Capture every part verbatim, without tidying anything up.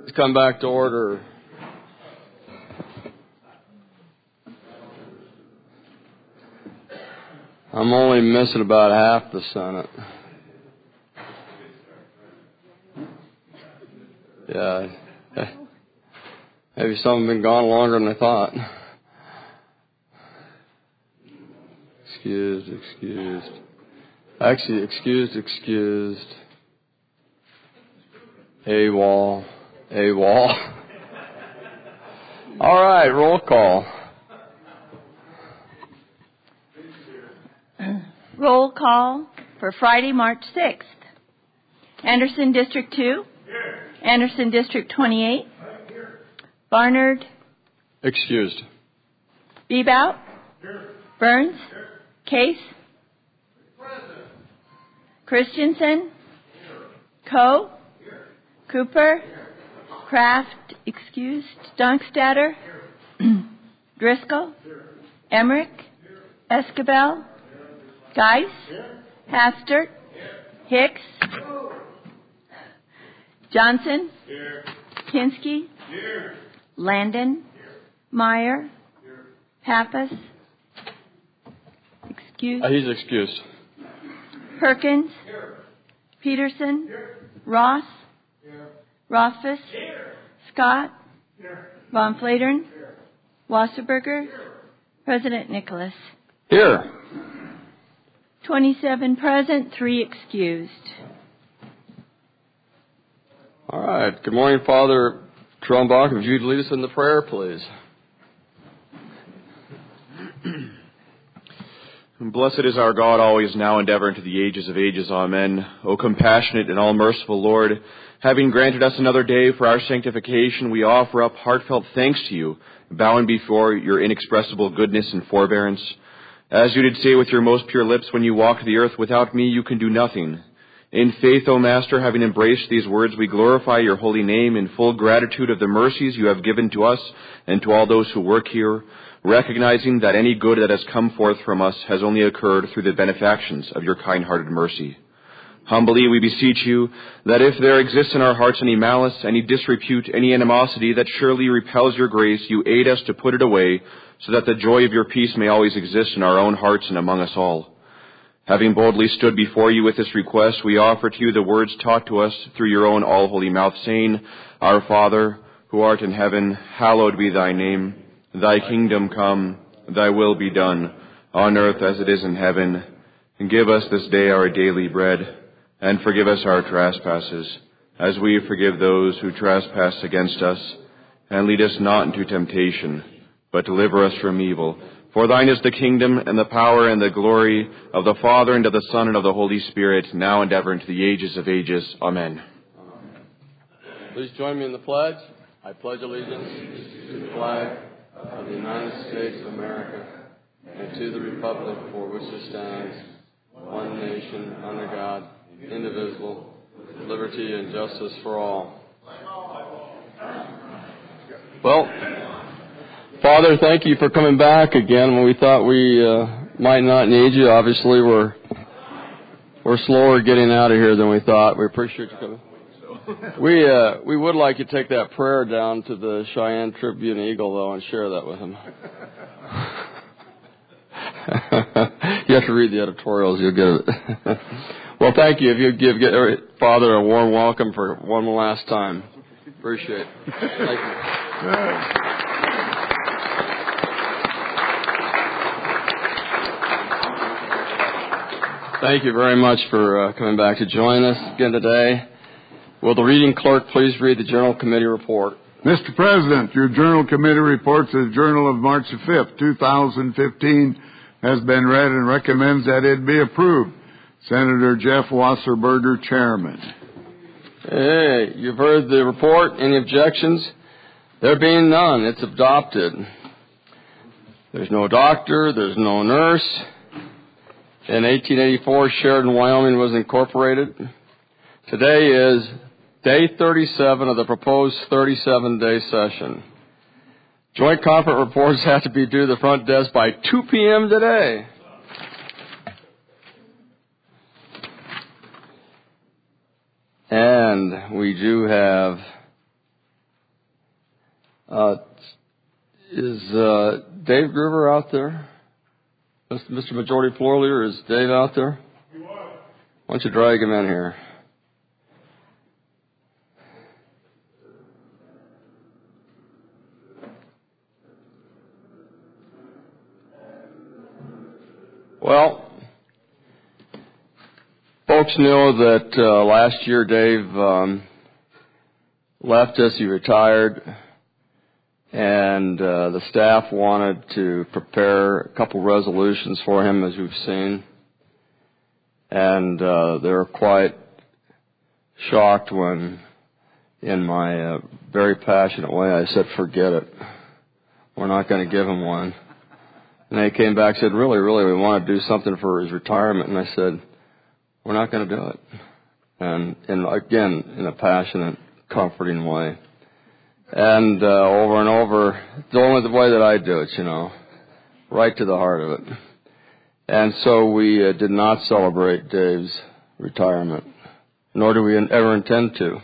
Let's come back to order. I'm only missing about half the Senate. Yeah. Maybe some have been gone longer than I thought. Excused, excused. Actually, excused, excused. AWOL, AWOL. All right, roll call. Roll call for Friday, March sixth. Anderson District two. Here. Anderson District twenty-eight. Here. Barnard. Excused. Bebout. Here. Burns. Here. Case. Present. Christensen. Here. Coe. Here. Cooper. Here. Kraft. Excused. Dunkstatter. Here. Driscoll. Here. Emmerich. Here. Escabel. Geis, Hastert, Hicks, Johnson, Here. Kinsky, Here. Landon, Here. Meyer, Here. Pappas, excused. Uh, he's excused. Perkins, Here. Peterson, Here. Ross, Here. Rothfuss, Here. Scott, Here. Von Flatern, Here. Wasserberger, Here. President Nicholas. Here. twenty-seven present, three excused. All right. Good morning, Father Trumbach. If you'd lead us in the prayer, please. Blessed is our God, always, now, and ever, into the ages of ages. Amen. O compassionate and all-merciful Lord, having granted us another day for our sanctification, we offer up heartfelt thanks to you, bowing before your inexpressible goodness and forbearance. As you did say with your most pure lips when you walked the earth, without me you can do nothing. In faith, O Master, having embraced these words, we glorify your holy name in full gratitude of the mercies you have given to us and to all those who work here, recognizing that any good that has come forth from us has only occurred through the benefactions of your kind-hearted mercy. Humbly we beseech you that if there exists in our hearts any malice, any disrepute, any animosity that surely repels your grace, you aid us to put it away, so that the joy of your peace may always exist in our own hearts and among us all. Having boldly stood before you with this request, we offer to you the words taught to us through your own all-holy mouth, saying, Our Father, who art in heaven, hallowed be thy name. Thy kingdom come, thy will be done, on earth as it is in heaven. And give us this day our daily bread, and forgive us our trespasses, as we forgive those who trespass against us. And lead us not into temptation, but deliver us from evil. For thine is the kingdom, and the power, and the glory of the Father, and of the Son, and of the Holy Spirit, now and ever, into the ages of ages. Amen. Please join me in the pledge. I pledge allegiance to the flag of the United States of America, and to the republic for which it stands, one nation, under God, indivisible, with liberty and justice for all. Well, Father, thank you for coming back again when we thought we uh, might not need you. Obviously, we're we're slower getting out of here than we thought. We appreciate you coming. We uh, we would like you to take that prayer down to the Cheyenne Tribune Eagle, though, and share that with him. You have to read the editorials, you'll get it. Well, thank you. If you give get, Father a warm welcome for one last time. Appreciate it. Thank you. Thank you very much for uh, coming back to join us again today. Will the reading clerk please read the Journal Committee report? Mister President, your Journal Committee report to the Journal of March the fifth, two thousand fifteen has been read and recommends that it be approved. Senator Jeff Wasserberger, Chairman. Hey, you've heard the report. Any objections? There being none, it's adopted. There's no doctor, there's no nurse. In eighteen eighty-four, Sheridan, Wyoming was incorporated. Today is day thirty-seven of the proposed thirty-seven day session. Joint conference reports have to be due to the front desk by two p.m. today. And we do have Uh, is uh, Dave Gruber out there? Mister Majority Floor Leader, is Dave out there? Why don't you drag him in here? Well, folks know that uh, last year Dave um, left us. He retired, and uh, the staff wanted to prepare a couple resolutions for him, as we've seen. And uh, they were quite shocked when, in my uh, very passionate way, I said, forget it. We're not going to give him one. And they came back and said, really, really, we want to do something for his retirement. And I said, we're not going to do it. And, and again, in a passionate, comforting way. And uh, over and over, it's only the way that I do it, you know, right to the heart of it. And so we uh, did not celebrate Dave's retirement, nor do we ever intend to.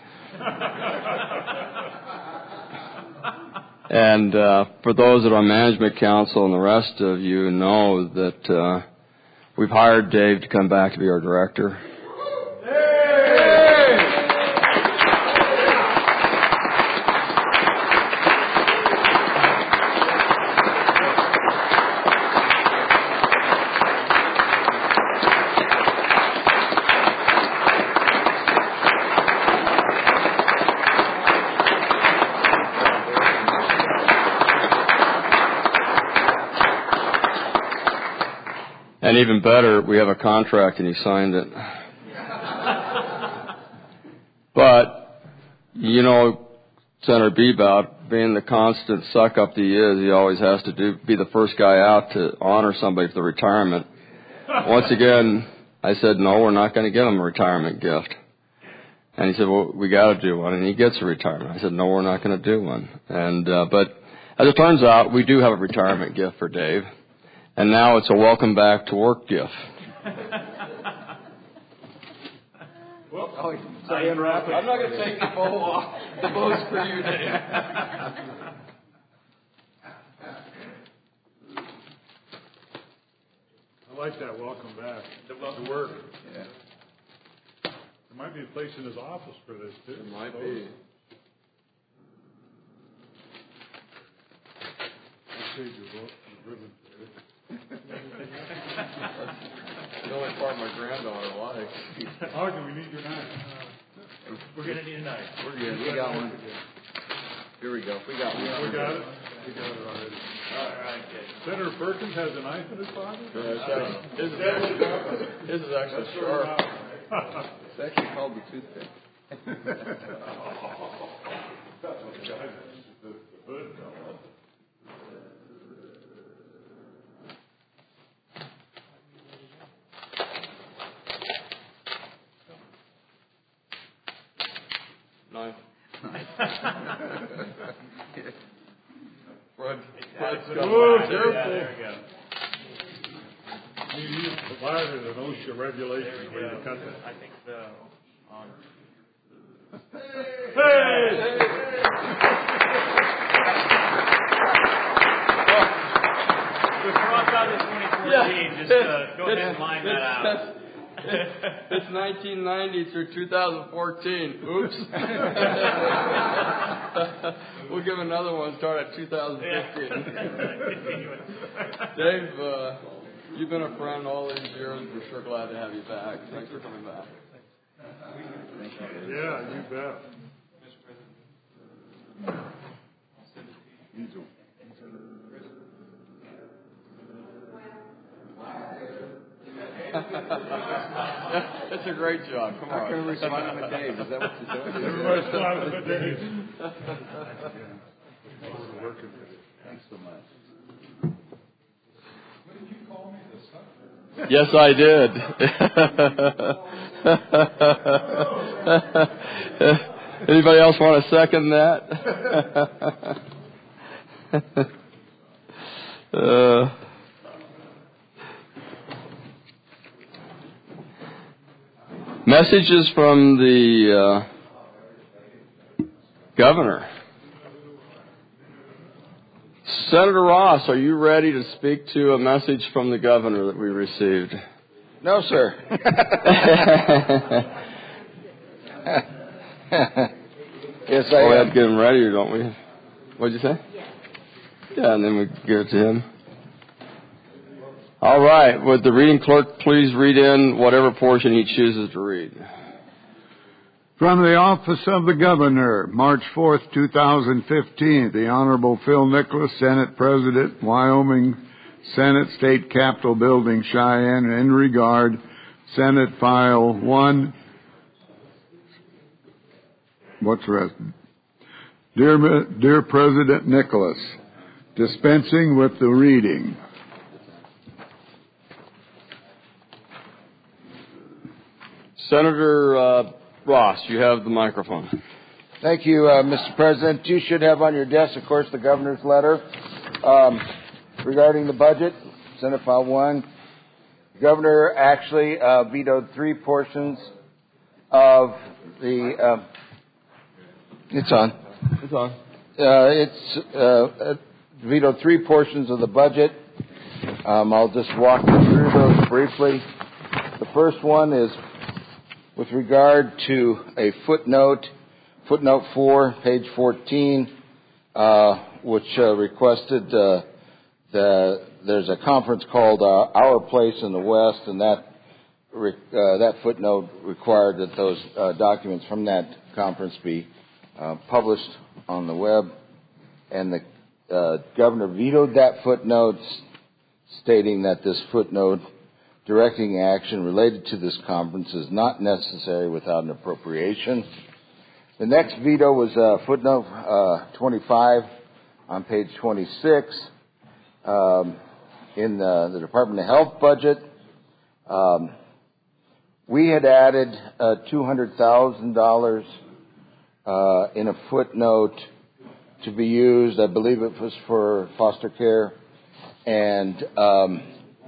And uh, for those that are on Management Council and the rest of you know that uh, we've hired Dave to come back to be our director. And even better, we have a contract and he signed it. But, you know, Senator Bebout, being the constant suck-up that he is, he always has to do be the first guy out to honor somebody for the retirement. Once again, I said, no, we're not going to give him a retirement gift. And he said, well, we got to do one. And he gets a retirement. I said, no, we're not going to do one. And uh, but as it turns out, we do have a retirement gift for Dave. And now it's a welcome back to work gift. Well, oh, sorry, I'm not going to take the bow off. The bow's for you, Dave. I like that welcome back. The welcome to work. Yeah. There might be a place in his office for this, too. There might be. I'll save your book, your ribbon. That's the only part my granddaughter likes. Oh, do we need your knife? We're going to need a knife. We're good. We got one. Here we go. We got one. We got it? We got it already. All right, good. Senator Perkins has a knife in his pocket? Yeah, his, is actually, his is actually sharp. It's actually called the toothpick. Knife. Fred, Fred's got Oh, it. careful. Yeah, there we go. You use the wider than OSHA regulations where you cut that. I think so. On. Hey! Just cross out this twenty fourteen. Yeah. Just uh, go ahead and line that out. It's nineteen ninety through two thousand fourteen. Oops. We'll give another one start at two thousand fifteen. Dave, uh, you've been a friend all these years. We're sure glad to have you back. Thanks for coming back. Yeah, you bet. It's a great job. Come on. How can we smile at Dave? Is that what you're doing? Everybody's smiling at Dave. Thanks so much. Yes, I did. Anybody else want to second that? uh, messages from the uh, governor. Senator Ross, are you ready to speak to a message from the governor that we received? No, sir. Yes, I oh, we have am. to get him ready, or don't we? What'd you say? Yeah. Yeah, and then we give it to him. All right. Would the reading clerk please read in whatever portion he chooses to read? From the office of the governor, March fourth, two thousand fifteen, the Honorable Phil Nicholas, Senate President, Wyoming Senate State Capitol Building, Cheyenne, in regard, Senate File one. What's the rest? Dear, Dear President Nicholas, dispensing with the reading. Senator uh, Ross, you have the microphone. Thank you, uh, Mister President. You should have on your desk, of course, the governor's letter um, regarding the budget, Senate File one. The governor actually uh, vetoed three portions of the... Uh, it's on. It's on. Uh, it's uh, vetoed three portions of the budget. Um, I'll just walk you through those briefly. The first one is with regard to a footnote, footnote four, page fourteen, uh, which uh, requested uh, the, there's a conference called uh, Our Place in the West, and that re, uh, that footnote required that those uh, documents from that conference be uh, published on the web, and the uh, governor vetoed that footnote, stating that this footnote directing action related to this conference is not necessary without an appropriation. The next veto was uh, footnote uh, twenty-five on page twenty-six um, in the, the Department of Health budget. Um, we had added uh, two hundred thousand dollars uh, in a footnote to be used. I believe it was for foster care and um,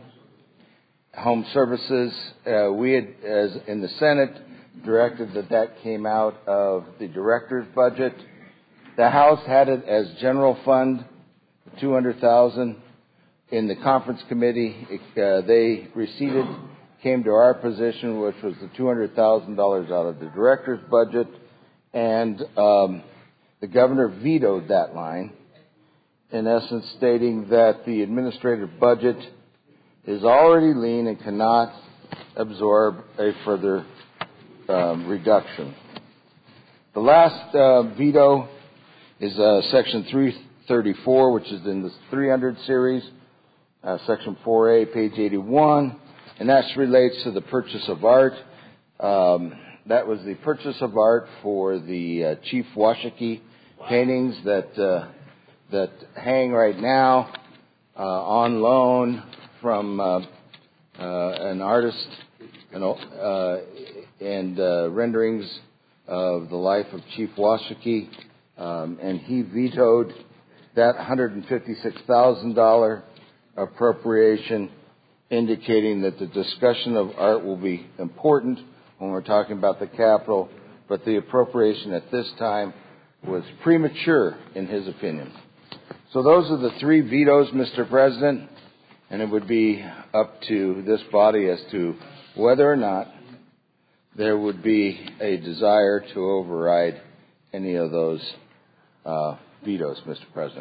home services. Uh, we had, as in the Senate, directed that that came out of the director's budget. The House had it as general fund, two hundred thousand dollars. In the conference committee, it, uh, they receded, came to our position, which was the two hundred thousand dollars out of the director's budget, and um, the governor vetoed that line, in essence stating that the administrative budget is already lean and cannot absorb a further um, reduction. The last uh, veto is uh, Section three thirty-four, which is in the three hundred series, uh, Section four A, page eighty-one, and that relates to the purchase of art. Um, that was the purchase of art for the uh, Chief Washakie paintings that uh, that hang right now uh, on loan from uh, uh, an artist, you know, uh, and uh, renderings of the life of Chief Washakie, um, and he vetoed that one hundred fifty-six thousand dollars appropriation, indicating that the discussion of art will be important when we're talking about the Capitol, but the appropriation at this time was premature, in his opinion. So those are the three vetoes, Mister President. And it would be up to this body as to whether or not there would be a desire to override any of those uh, vetoes, Mister President.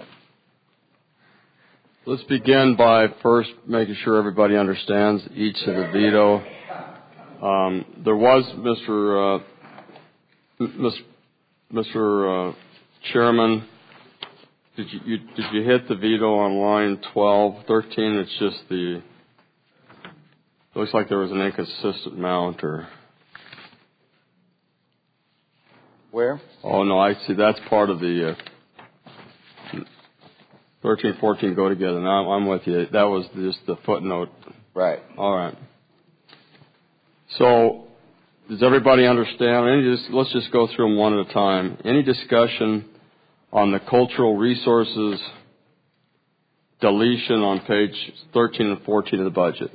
Let's begin by first making sure everybody understands each of the veto. Um, there was, Mister Uh, Mister Uh, Chairman, Did you, you did you hit the veto on line twelve, thirteen? It's just the. It looks like there was an inconsistent mount, or. Where? Oh no, I see. That's part of the. Uh, thirteen, fourteen go together. Now I'm with you. That was just the footnote. Right. All right. So, does everybody understand? Any just, let's just go through them one at a time. Any discussion on the cultural resources deletion on page thirteen and fourteen of the budget?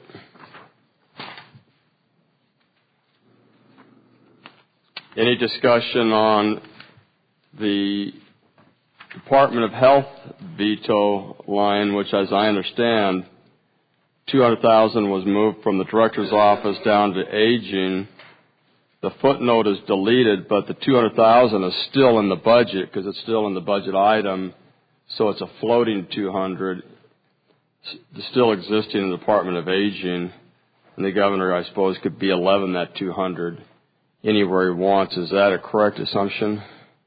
Any discussion on the Department of Health veto line, which, as I understand, two hundred thousand was moved from the director's office down to aging. The footnote is deleted, but the two hundred thousand is still in the budget because it's still in the budget item, so it's a floating two hundred, still existing in the Department of Aging, and the governor, I suppose, could be eleven that two hundred anywhere he wants. Is that a correct assumption?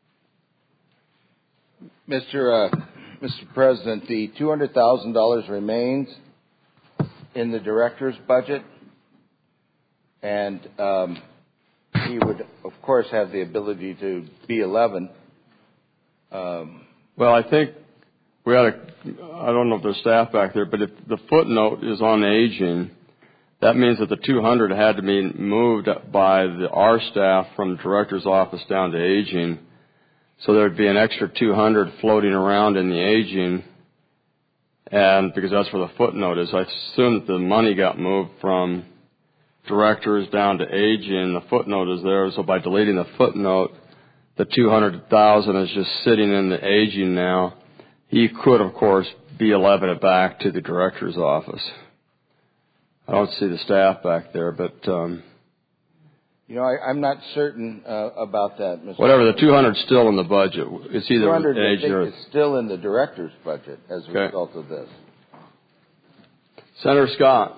Mister Uh, Mister President, the two hundred thousand dollars remains in the director's budget, and um, he would, of course, have the ability to be eleven. Um, well, I think we ought to, I don't know if there's staff back there, but if the footnote is on aging, that means that the two hundred had to be moved by the, our staff from the director's office down to aging. So there would be an extra two hundred floating around in the aging, and because that's where the footnote is. I assume that the money got moved from directors down to aging. The footnote is there, so by deleting the footnote, the two hundred thousand is just sitting in the aging now. He could, of course, be eleven it back to the director's office. I don't see the staff back there, but um, you know, I, I'm not certain uh, about that, Mister Whatever, the two hundred is still in the budget. It's either two hundred aging or... is still in the director's budget as a okay. result of this. Senator Scott.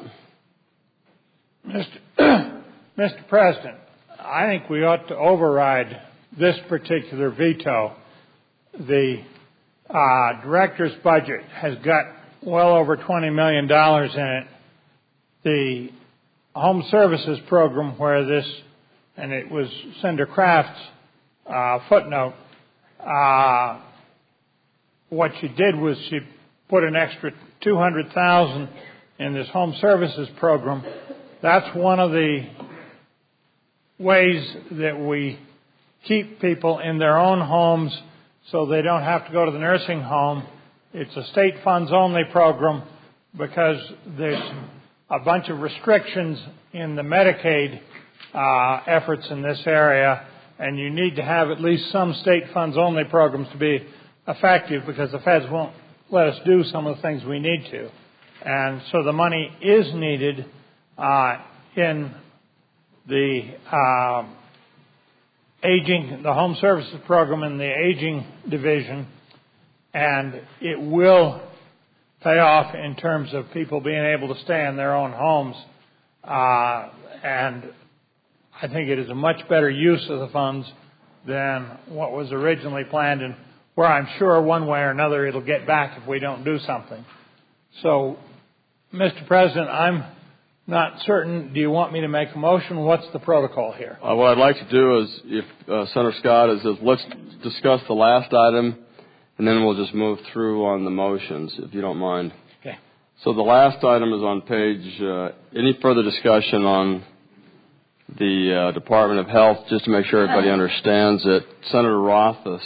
Mister Mister President, I think we ought to override this particular veto. The uh, director's budget has got well over twenty million dollars in it. The Home Services Program, where this, and it was Senator Kraft's uh, footnote, uh, what she did was she put an extra two hundred thousand dollars in this Home Services Program. That's one of the ways that we keep people in their own homes so they don't have to go to the nursing home. It's a state funds only program because there's a bunch of restrictions in the Medicaid uh, efforts in this area, and you need to have at least some state funds only programs to be effective because the feds won't let us do some of the things we need to. And so the money is needed uh, in the uh, aging, the Home Services Program in the aging division, and it will pay off in terms of people being able to stay in their own homes. Uh, and I think it is a much better use of the funds than what was originally planned, and where I'm sure one way or another it'll get back if we don't do something. So, Mister President, I'm not certain. Do you want me to make a motion? What's the protocol here? Uh, what I'd like to do is, if uh, Senator Scott is, is, let's discuss the last item, and then we'll just move through on the motions, if you don't mind. Okay. So the last item is on page, uh, any further discussion on the uh, Department of Health, just to make sure everybody understands it. Senator Rothfuss.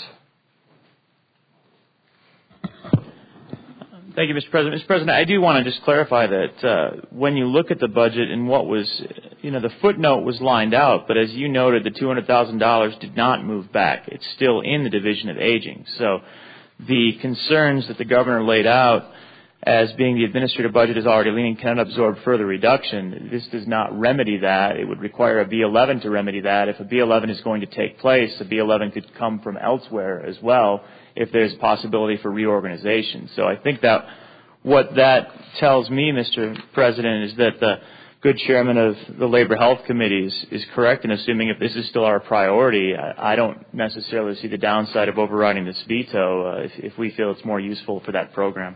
Thank you, Mister President. Mister President, I do want to just clarify that uh, when you look at the budget and what was, you know, the footnote was lined out, but as you noted, the two hundred thousand dollars did not move back. It's still in the Division of Aging. So the concerns that the governor laid out as being the administrative budget is already leaning cannot absorb further reduction. This does not remedy that. It would require a B eleven to remedy that. If a B eleven is going to take place, a B eleven could come from elsewhere as well if there's a possibility for reorganization. So I think that what that tells me, Mister President, is that the good chairman of the Labor Health Committee is, is correct in assuming if this is still our priority. I, I don't necessarily see the downside of overriding this veto uh, if, if we feel it's more useful for that program.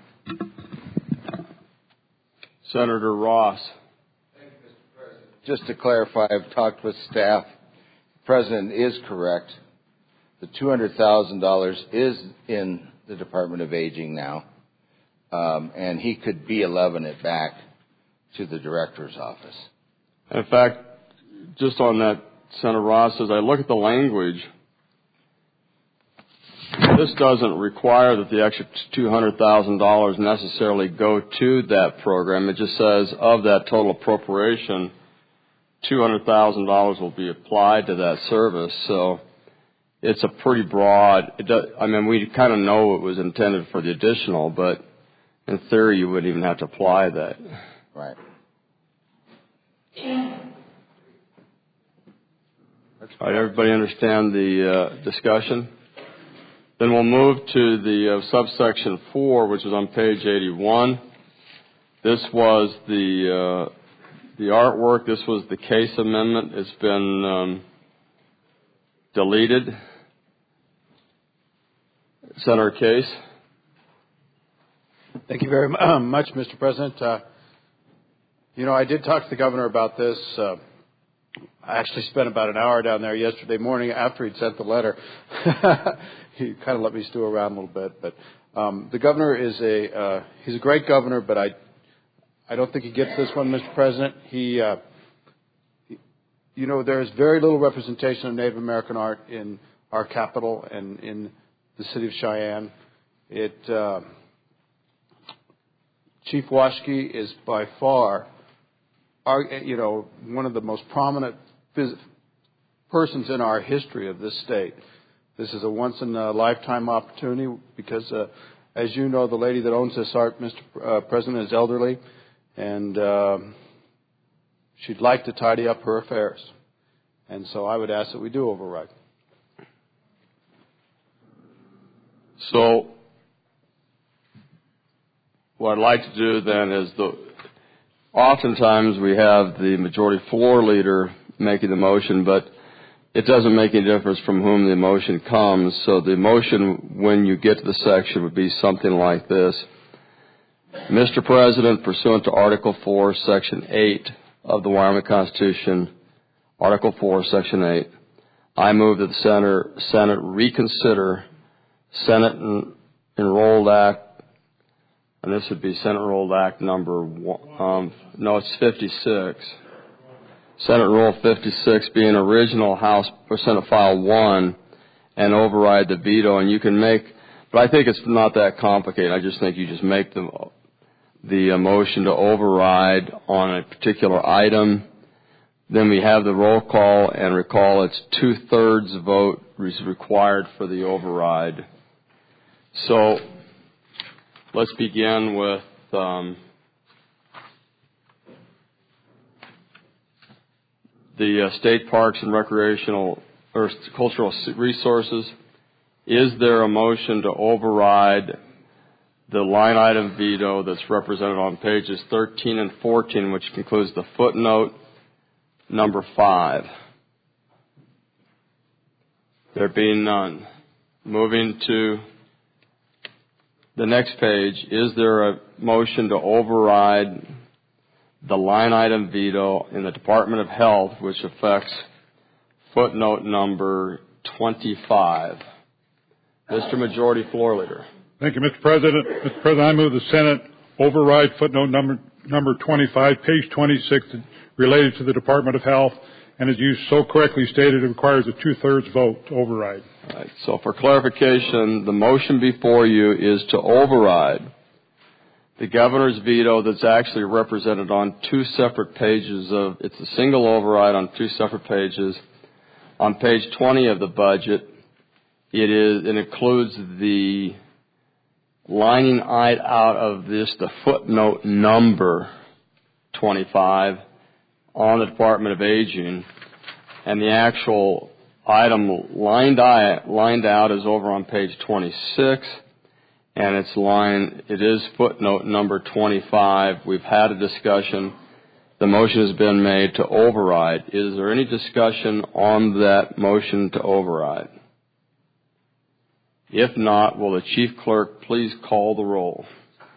Senator Ross. Thank you, Mister President. Just to clarify, I've talked with staff. The President is correct. The two hundred thousand dollars is in the Department of Aging now, um, and he could B eleven it back to the director's office. In fact, just on that, Senator Ross, as I look at the language, this doesn't require that the extra two hundred thousand dollars necessarily go to that program. It just says of that total appropriation, two hundred thousand dollars will be applied to that service. So it's a pretty broad, it does, I mean, we kind of know it was intended for the additional, but in theory, you wouldn't even have to apply that. Right. All right, everybody understand the uh, discussion? Then we'll move to the uh, subsection four, which is on page eighty-one. This was the uh, the artwork. This was the case amendment. It's been um, deleted. Senator Case. Thank you very much, Mister President. Uh, you know, I did talk to the governor about this. Uh, I actually spent about an hour down there yesterday morning after he'd sent the letter. He kind of let me stew around a little bit, but um, the governor is a uh, he's a great governor, but I I don't think he gets this one, Mister President. He, uh, he you know, there is very little representation of Native American art in our capital and in the city of Cheyenne. It uh, Chief Washke is by far, our, you know, one of the most prominent phys- persons in our history of this state. This is a once-in-a-lifetime opportunity because, uh, as you know, the lady that owns this art, Mister Uh, President, is elderly, and uh, she'd like to tidy up her affairs. And so I would ask that we do override. So what I'd like to do then is, the, oftentimes we have the majority floor leader making the motion, but it doesn't make any difference from whom the motion comes. So the motion, when you get to the section, would be something like this. Mister President, pursuant to Article four, Section eight of the Wyoming Constitution, Article four, Section eight, I move that the Senate, Senate reconsider Senate en- Enrolled Act, and this would be Senate Enrolled Act number one, um, no, it's fifty-six. Senate Rule fifty-six being original House or Senate File one, and override the veto. And you can make, but I think it's not that complicated. I just think you just make the the uh, motion to override on a particular item. Then we have the roll call, and recall it's two-thirds vote is required for the override. So let's begin with um, the uh, State Parks and Recreational or Cultural Resources. Is there a motion to override the line item veto that's represented on pages thirteen and fourteen, which concludes the footnote number five? There being none. Moving to the next page, is there a motion to override the line item veto in the Department of Health, which affects footnote number twenty-five? Mister Majority Floor Leader. Thank you, Mister President. Mister President, I move the Senate override footnote number number twenty-five, page twenty-six, related to the Department of Health, and as you so correctly stated, it requires a two-thirds vote to override. All right, so for clarification, the motion before you is to override the governor's veto that's actually represented on two separate pages of, it's a single override on two separate pages. On page twenty of the budget, it is, it includes the lining out of this, the footnote number twenty-five on the Department of Aging, and the actual item lined out, lined out is over on page twenty-six, and it's line, it is footnote number twenty-five. We've had a discussion. The motion has been made to override. Is there any discussion on that motion to override? If not, will the Chief Clerk please call the roll?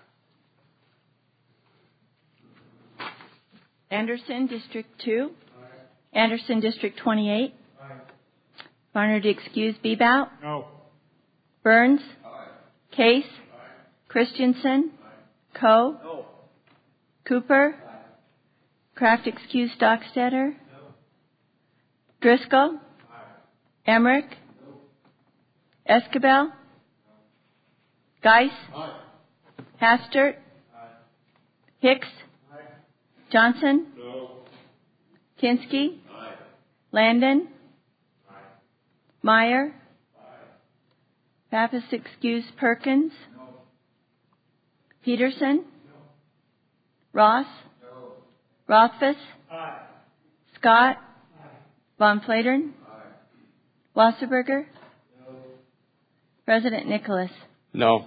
Anderson, District two. Aye. Anderson, District twenty-eight. Aye. Barnard, excuse Bebout. No. Burns. Aye. Case. Aye. Christensen. Aye. Coe. No. Cooper. Aye. Kraft, excuse Stockstetter. No. Driscoll. Aye. Emmerich. No. Escabel. No. Geis. Aye. Hastert. Aye. Hicks. Johnson? No. Kinsky? Aye. Landon? Aye. Meyer? Aye. Pappas excuse Perkins? No. Peterson? Ross? Rothfuss? Scott? Von Flatern? Wasserberger? President Nicholas? No.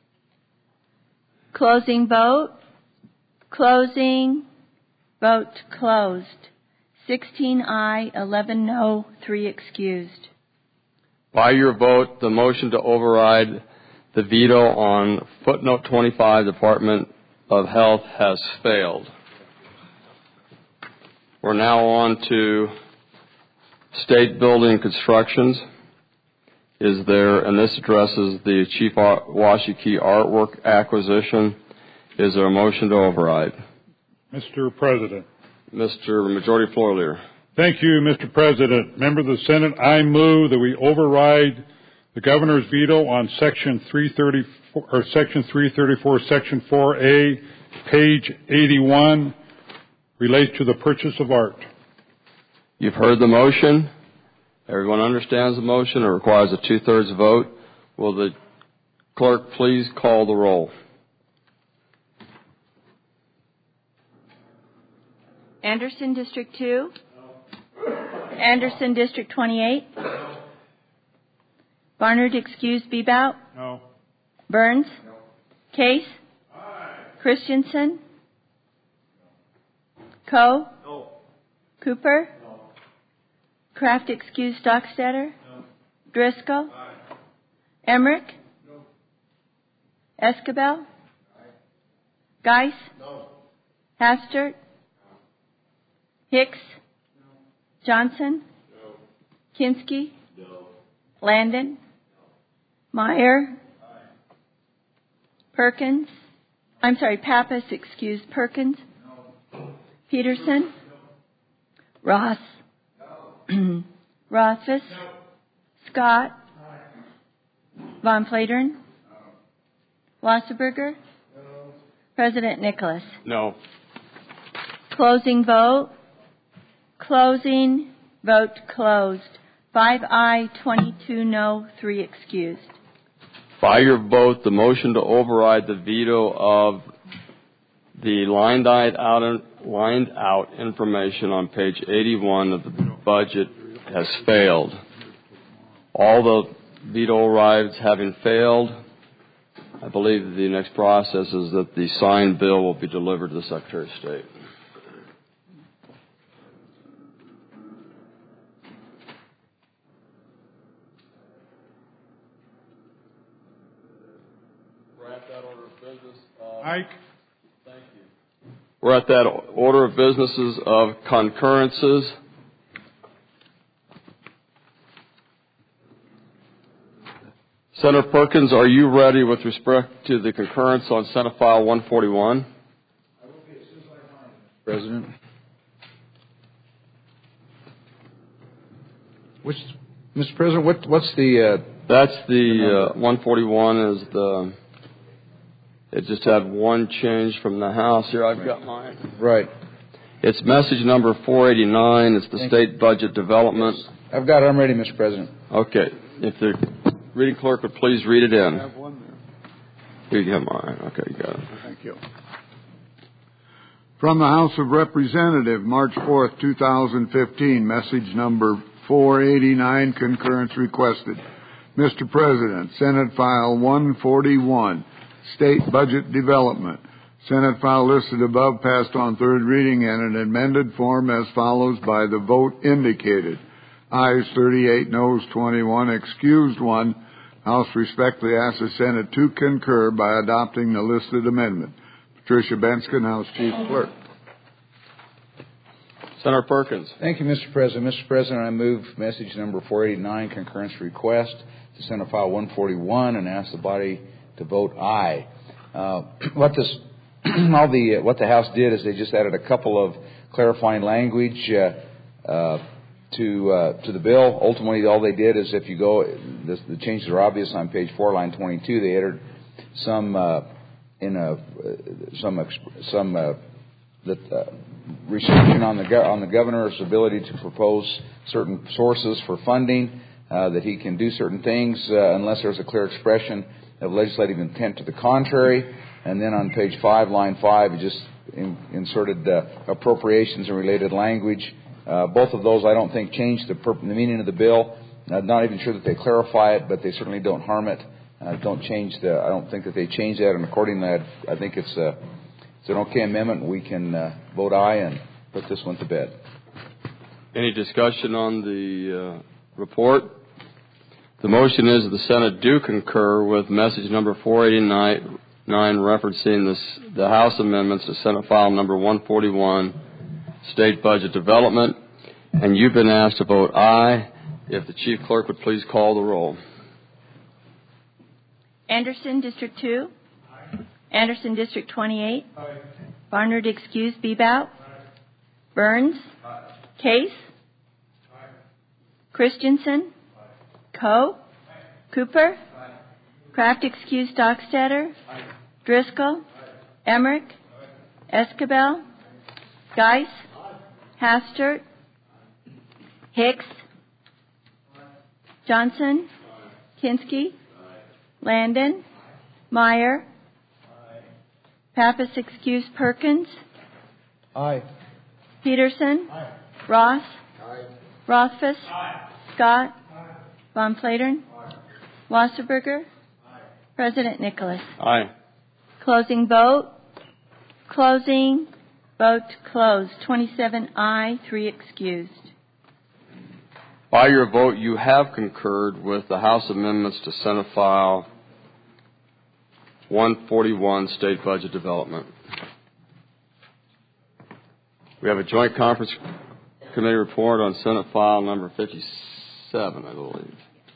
Closing vote. Closing. Vote closed. sixteen aye, eleven no, three excused. By your vote, the motion to override the veto on footnote twenty-five, Department of Health, has failed. We're now on to state building constructions. Is there, and this addresses the Chief Washakie artwork acquisition. Is there a motion to override? Mister President. Mister Majority Floor Leader. Thank you, Mister President. Members of the Senate, I move that we override the governor's veto on Section three thirty-four, or Section three thirty-four, Section four A, page eighty-one, relates to the purchase of art. You've heard the motion. Everyone understands the motion. It requires a two-thirds vote. Will the clerk please call the roll? Anderson, District two? No. Anderson, District twenty-eight? No. Barnard, excuse, Bebout? No. Burns? No. Case? Aye. Christensen? Coe? No. Cooper? No. Kraft, excuse, Stockstetter? No. Driscoll? Aye. Emmerich? No. Escabel? Aye. Geis? No. Hastert? Hicks? No. Johnson? No. Kinski? No. Landon? No. Meyer? Aye. Perkins? I'm sorry, Pappas, excuse, Perkins? No. Peterson? No. Ross? No. Rothfuss? No. Scott? Aye. Von Flatern? No. Wasserberger? No. President Nicholas? No. Closing vote. Closing. Vote closed. Five aye, twenty-two no, three excused. By your vote, the motion to override the veto of the lined out, lined out information on page eighty-one of the budget has failed. All the veto overrides having failed, I believe that the next process is that the signed bill will be delivered to the Secretary of State. We're at that order of business. Uh, Ike. Thank you. We're at that order of businesses of concurrences. Senator Perkins, are you ready with respect to the concurrence on Senate File one forty-one? I will be as soon as I find it. President. Which, Mister President, what, what's the... Uh, That's the uh, one forty-one is the... It just had one change from the House. Here, I've got mine. Right. It's message number four eighty-nine. It's the Thank state you. budget development. Yes. I've got it. I'm ready, Mister President. Okay. If the reading clerk would please read it in. I have one there. Here you have mine. Okay, you got it. Thank you. From the House of Representatives, March fourth, two thousand fifteen, message number four eighty-nine, concurrence requested. Mister President, Senate File one forty-one, State Budget Development. Senate file listed above passed on third reading and an amended form as follows by the vote indicated. Ayes thirty-eight, noes twenty-one, excused one. House respectfully asks the Senate to concur by adopting the listed amendment. Patricia Benskin, House Chief Clerk. Senator Perkins. Thank you, Mister President. Mister President, I move message number four eighty-nine, concurrence request to Senate File one forty-one, and ask the body to vote aye. Uh, what this, all the, uh, what the House did is they just added a couple of clarifying language uh, uh, to uh, to the bill. Ultimately, all they did is, if you go, this, the changes are obvious on page four, line twenty-two. They entered some uh, in a uh, some exp- some uh, that. Uh, restriction on the go- on the governor's ability to propose certain sources for funding, uh, that he can do certain things uh, unless there's a clear expression of legislative intent to the contrary. And then on page five, line five, it just in, inserted uh, appropriations and related language. Uh, both of those I don't think change the, purpose, the meaning of the bill. I'm not even sure that they clarify it, but they certainly don't harm it. Uh, don't change the. I don't think that they change that, and according to that, I think it's a it's an okay amendment. We can uh, vote aye and put this one to bed. Any discussion on the uh, report? The motion is that the Senate do concur with message number four eighty-nine, referencing this, the House amendments to Senate file number one forty-one, State Budget Development, and you've been asked to vote aye. If the Chief Clerk would please call the roll. Anderson, District two. Aye. Anderson, District twenty-eight. Aye. Barnard, excuse, Bebout. Aye. Burns. Aye. Case. Aye. Christensen. Aye. Coe. Aye. Cooper. Aye. Kraft, excuse, Dockstader. Aye. Driscoll. Aye. Emmerich. Aye. Escabel. Aye. Geis. Aye. Hastert. Aye. Hicks. Aye. Johnson. Aye. Kinski. Landon. Meyer. Aye. Pappas, excuse, Perkins. Aye. Peterson. Aye. Ross. Aye. Rothfuss. Aye. Scott. Aye. Von Platern. Aye. Wasserberger. Aye. President Nicholas. Aye. Closing vote. Closing vote closed. twenty-seven aye, three excused. By your vote, you have concurred with the House amendments to Senate File one forty-one, State Budget Development. We have a joint conference committee report on Senate File number fifty-seven, I believe.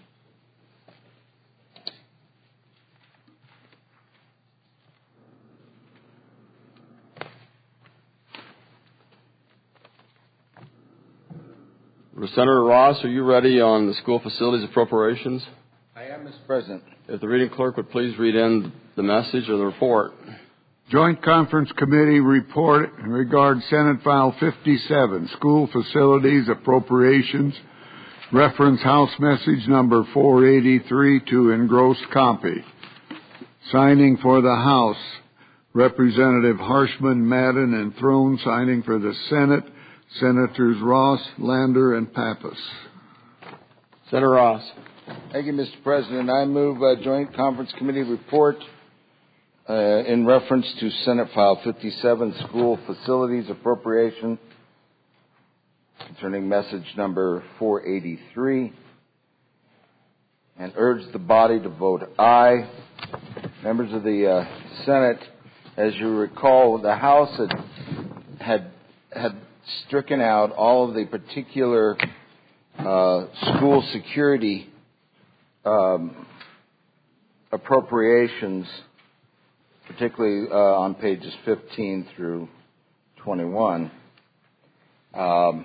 Senator Ross, are you ready on the school facilities appropriations? I am, Mister President. If the reading clerk would please read in the message or the report. Joint Conference Committee report in regard Senate File fifty-seven, School Facilities Appropriations, reference House Message number four eighty-three to engrossed copy. Signing for the House, Representative Harshman, Madden, and Throne. Signing for the Senate, Senators Ross, Lander, and Pappas. Senator Ross. Thank you, Mister President. I move a Joint Conference Committee report uh, in reference to Senate File fifty-seven, School Facilities Appropriation, concerning message number four eighty-three, and urge the body to vote aye. Members of the uh, Senate, as you recall, the House had had had stricken out all of the particular uh, school security um, appropriations, particularly uh, on pages fifteen through twenty-one. Um,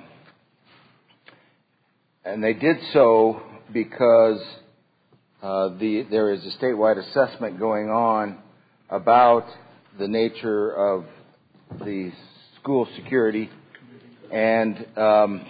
and they did so because uh, the, there is a statewide assessment going on about the nature of the school security. And um,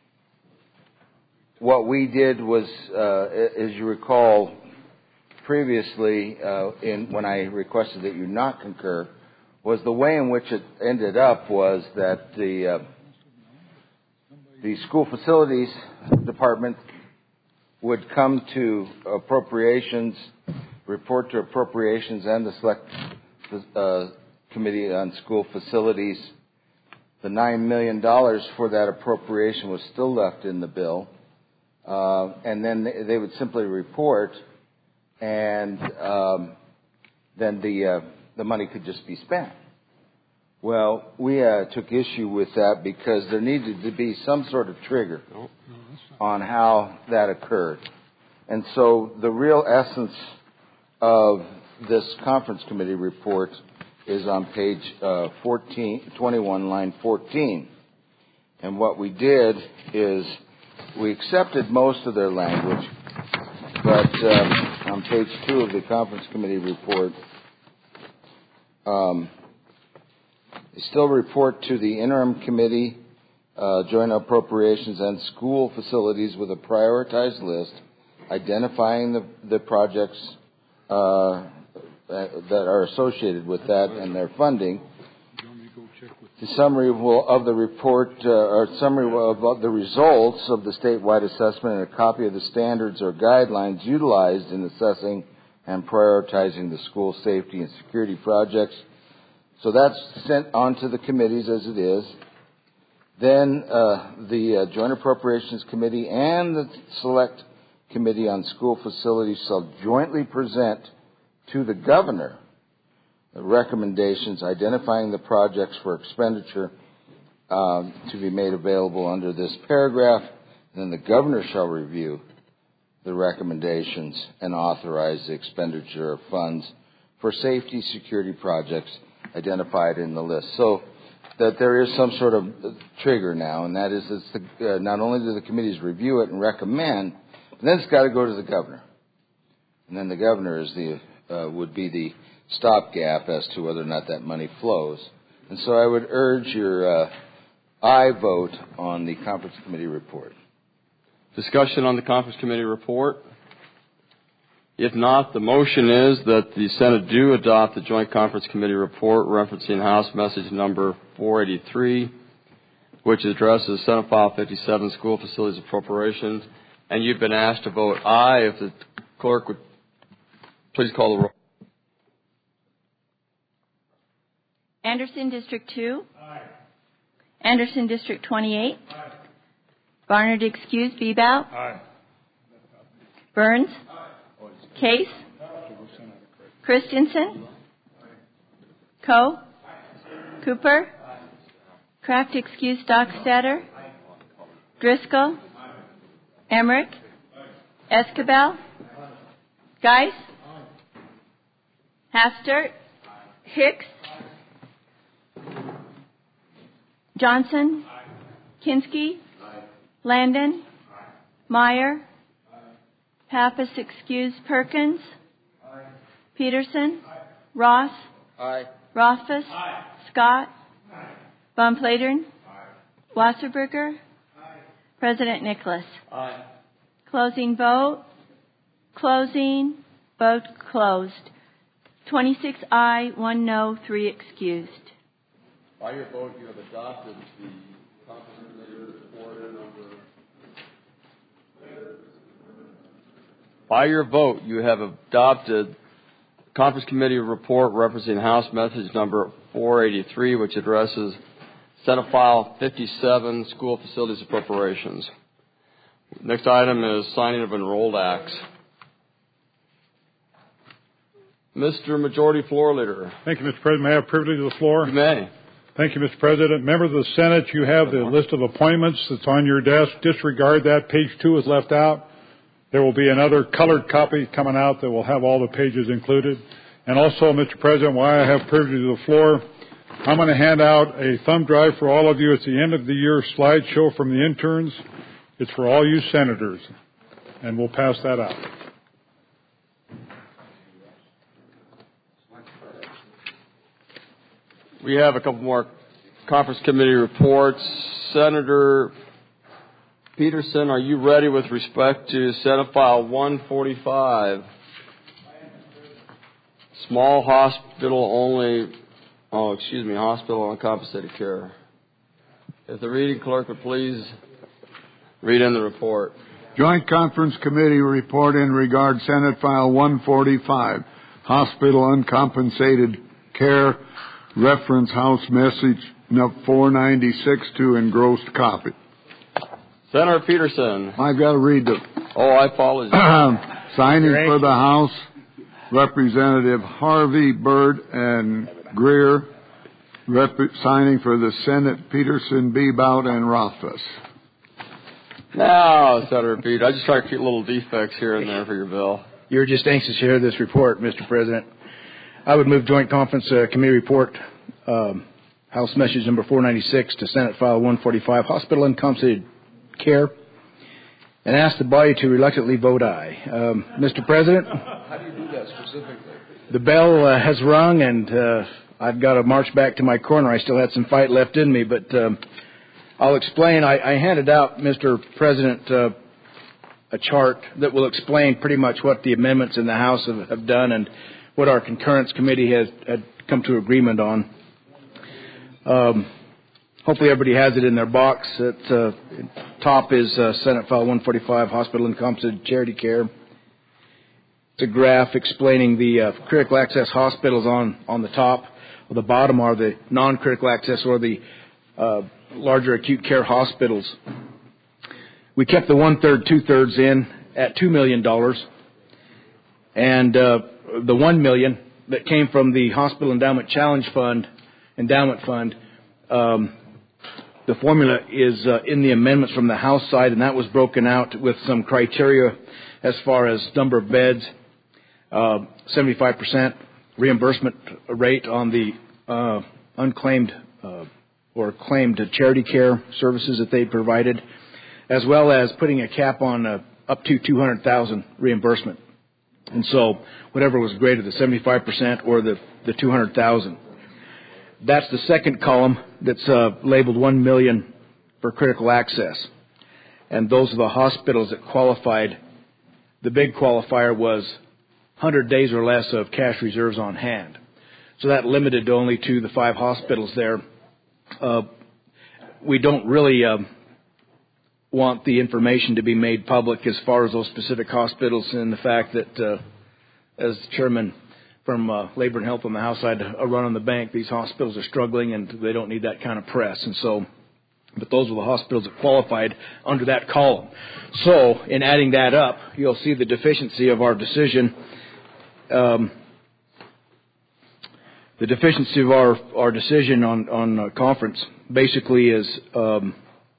what we did was, uh, as you recall, previously, uh, in, when I requested that you not concur, was the way in which it ended up was that the uh, the school facilities department would come to appropriations, report to appropriations and the select uh, committee on school facilities. The nine million dollars for that appropriation was still left in the bill. Uh, and then they would simply report, and um, then the uh, the money could just be spent. Well, we uh, took issue with that because there needed to be some sort of trigger on how that occurred. And so the real essence of this conference committee report is on page uh, fourteen, twenty-one, line fourteen. And what we did is we accepted most of their language, but um, on page two of the conference committee report, um, they still report to the interim committee, uh, joint appropriations and school facilities with a prioritized list, identifying the, the projects uh, that are associated with that and their funding. The summary will, of the report, uh, or summary of, of the results of the statewide assessment and a copy of the standards or guidelines utilized in assessing and prioritizing the school safety and security projects. So that's sent on to the committees as it is. Then uh, the uh, Joint Appropriations Committee and the Select Committee on School Facilities shall jointly present to the governor the recommendations identifying the projects for expenditure um, to be made available under this paragraph. And then the governor shall review the recommendations and authorize the expenditure of funds for safety security projects identified in the list. So that there is some sort of trigger now, and that is it's the, uh, not only do the committees review it and recommend, but then it's got to go to the governor. And then the governor is the uh, would be the stopgap as to whether or not that money flows. And so I would urge your uh, aye vote on the Conference Committee report. Discussion on the Conference Committee report? If not, the motion is that the Senate do adopt the Joint Conference Committee report referencing House Message Number four eighty-three, which addresses Senate File fifty-seven, School Facilities Appropriations. And you've been asked to vote aye. If the clerk would please call the roll. Anderson District two. Aye. Anderson District twenty-eight. Aye. Barnard excused. Bebout. Aye. Burns. Aye. Case. Aye. Christensen. Aye. Coe. Aye. Cooper. Aye. Kraft excused. Dockstader. Aye. Driscoll. Aye. Emmerich. Aye. Escabel. Aye. Geis. Aye. Hastert. Aye. Hicks. Johnson. Aye. Kinski. Aye. Landon. Aye. Meyer. Aye. Pappas excused. Perkins. Aye. Peterson. Aye. Ross. Aye. Rothfuss. Aye. Scott. Aye. Von Platern. Aye. Wasserberger. Aye. President Nicholas. Aye. Closing vote. Closing. Vote closed. twenty-six aye, one no, three excused. By your vote, you have adopted the Conference Committee report number. By your vote, you have adopted Conference Committee report referencing House Message Number four eighty-three, which addresses Senate File fifty-seven, School Facilities Appropriations. Next item is signing of enrolled acts. Mister Majority Floor Leader. Thank you, Mister President. May I have privilege of the floor? You may. Thank you, Mister President. Members of the Senate, you have the list of appointments that's on your desk. Disregard that. Page two is left out. There will be another colored copy coming out that will have all the pages included. And also, Mister President, while I have privilege of the floor, I'm going to hand out a thumb drive for all of you. It's the end of the year slideshow from the interns. It's for all you senators. And we'll pass that out. We have a couple more Conference Committee reports. Senator Peterson, are you ready with respect to Senate File one forty-five? Small hospital only, oh, excuse me, hospital uncompensated care. If the reading clerk would please read in the report. Joint Conference Committee report in regard Senate File one forty-five, hospital uncompensated care, reference House Message four ninety-six to engrossed copy. Senator Peterson. I've got to read the... Oh, I apologize. Signing for the House, Representative Harvey, Byrd, and Greer. Rep- signing for the Senate, Peterson, Bebout, and Rothfuss. Now, Senator Pete, I just try to keep little defects here and there for your bill. You're just anxious to hear this report, Mister President. I would move Joint Conference uh, Committee report, um, House Message Number four ninety-six to Senate File one forty-five, Hospital Uncompensated Care, and ask the body to reluctantly vote aye. Um, Mister President? How do you do that specifically? The bell uh, has rung, and uh, I've got to march back to my corner. I still had some fight left in me, but um, I'll explain. I, I handed out, Mister President, uh, a chart that will explain pretty much what the amendments in the House have, have done and what our concurrence committee has had come to agreement on. Um, hopefully everybody has it in their box. At uh, top is uh, Senate File one forty-five, Hospital and Compensated Charity Care. It's a graph explaining the uh, critical access hospitals on, on the top. On the bottom are the non-critical access or the uh, larger acute care hospitals. We kept the one-third, two-thirds in at two million dollars. And uh, the one million dollars that came from the Hospital Endowment Challenge Fund, Endowment Fund, um, the formula is uh, in the amendments from the House side, and that was broken out with some criteria as far as number of beds, uh, seventy-five percent reimbursement rate on the uh, unclaimed uh, or claimed charity care services that they provided, as well as putting a cap on uh, up to two hundred thousand dollars reimbursement. And so whatever was greater, the seventy-five percent or the, the two hundred thousand dollars. That's the second column that's uh, labeled one million dollars for critical access. And those are the hospitals that qualified. The big qualifier was one hundred days or less of cash reserves on hand. So that limited only to the five hospitals there. Uh, we don't really uh, want the information to be made public as far as those specific hospitals, and the fact that, uh, as the chairman from uh, Labor and Health on the House side, a run on the bank, these hospitals are struggling and they don't need that kind of press. And so, but those were the hospitals that qualified under that column. So in adding that up, you'll see the deficiency of our decision. Um, the deficiency of our, our decision on, on uh, conference basically is um,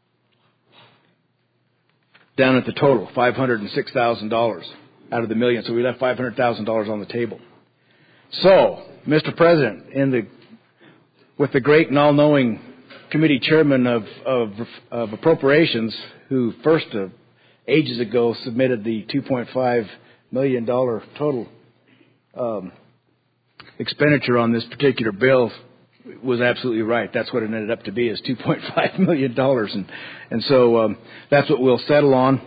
down at the total, five hundred six thousand dollars out of the million. So we left five hundred thousand dollars on the table. So, Mister President, in the, with the great and all-knowing committee chairman of, of, of appropriations, who first uh, ages ago submitted the two point five million dollars total um, expenditure on this particular bill, was absolutely right. That's what it ended up to be, is two point five million dollars. And, and so um, that's what we'll settle on.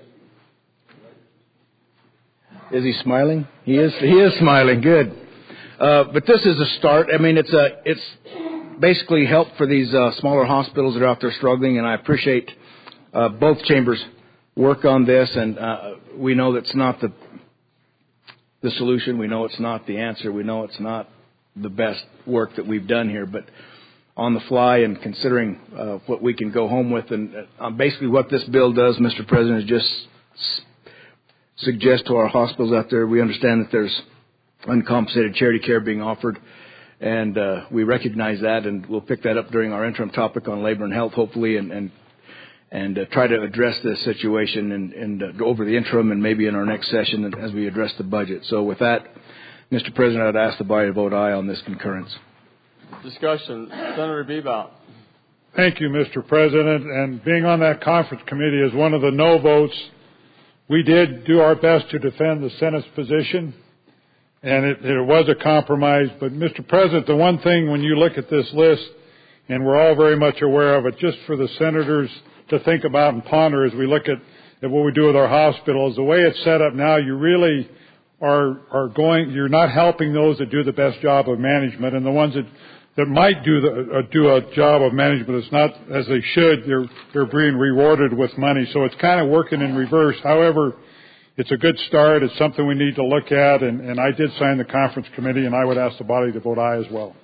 Is he smiling? He is, he is smiling. Good. Uh, but this is a start. I mean, it's a, it's basically help for these uh, smaller hospitals that are out there struggling, and I appreciate uh, both chambers' work on this. And uh, we know that's not the the solution. We know it's not the answer. We know it's not the best work that we've done here. But on the fly and considering uh, what we can go home with, and uh, basically what this bill does, Mister President, is just s- suggest to our hospitals out there, we understand that there's uncompensated charity care being offered, and uh, we recognize that, and we'll pick that up during our interim topic on labor and health, hopefully, and and, and uh, try to address this situation and, and uh, go over the interim and maybe in our next session as we address the budget. So with that, Mister President, I'd ask the body to vote aye on this concurrence. Discussion. Senator Bebout. Thank you, Mister President. And being on that conference committee as one of the no votes, we did do our best to defend the Senate's position. And it, it was a compromise. But, Mister President, the one thing when you look at this list, and we're all very much aware of it, just for the senators to think about and ponder as we look at, at what we do with our hospitals, the way it's set up now, you really are are going, you're not helping those that do the best job of management, and the ones that, that might do the, uh, do a job of management that's not as they should, they're, they're being rewarded with money. So it's kind of working in reverse. However, it's a good start. It's something we need to look at, and, and I did sign the conference committee, and I would ask the body to vote aye as well.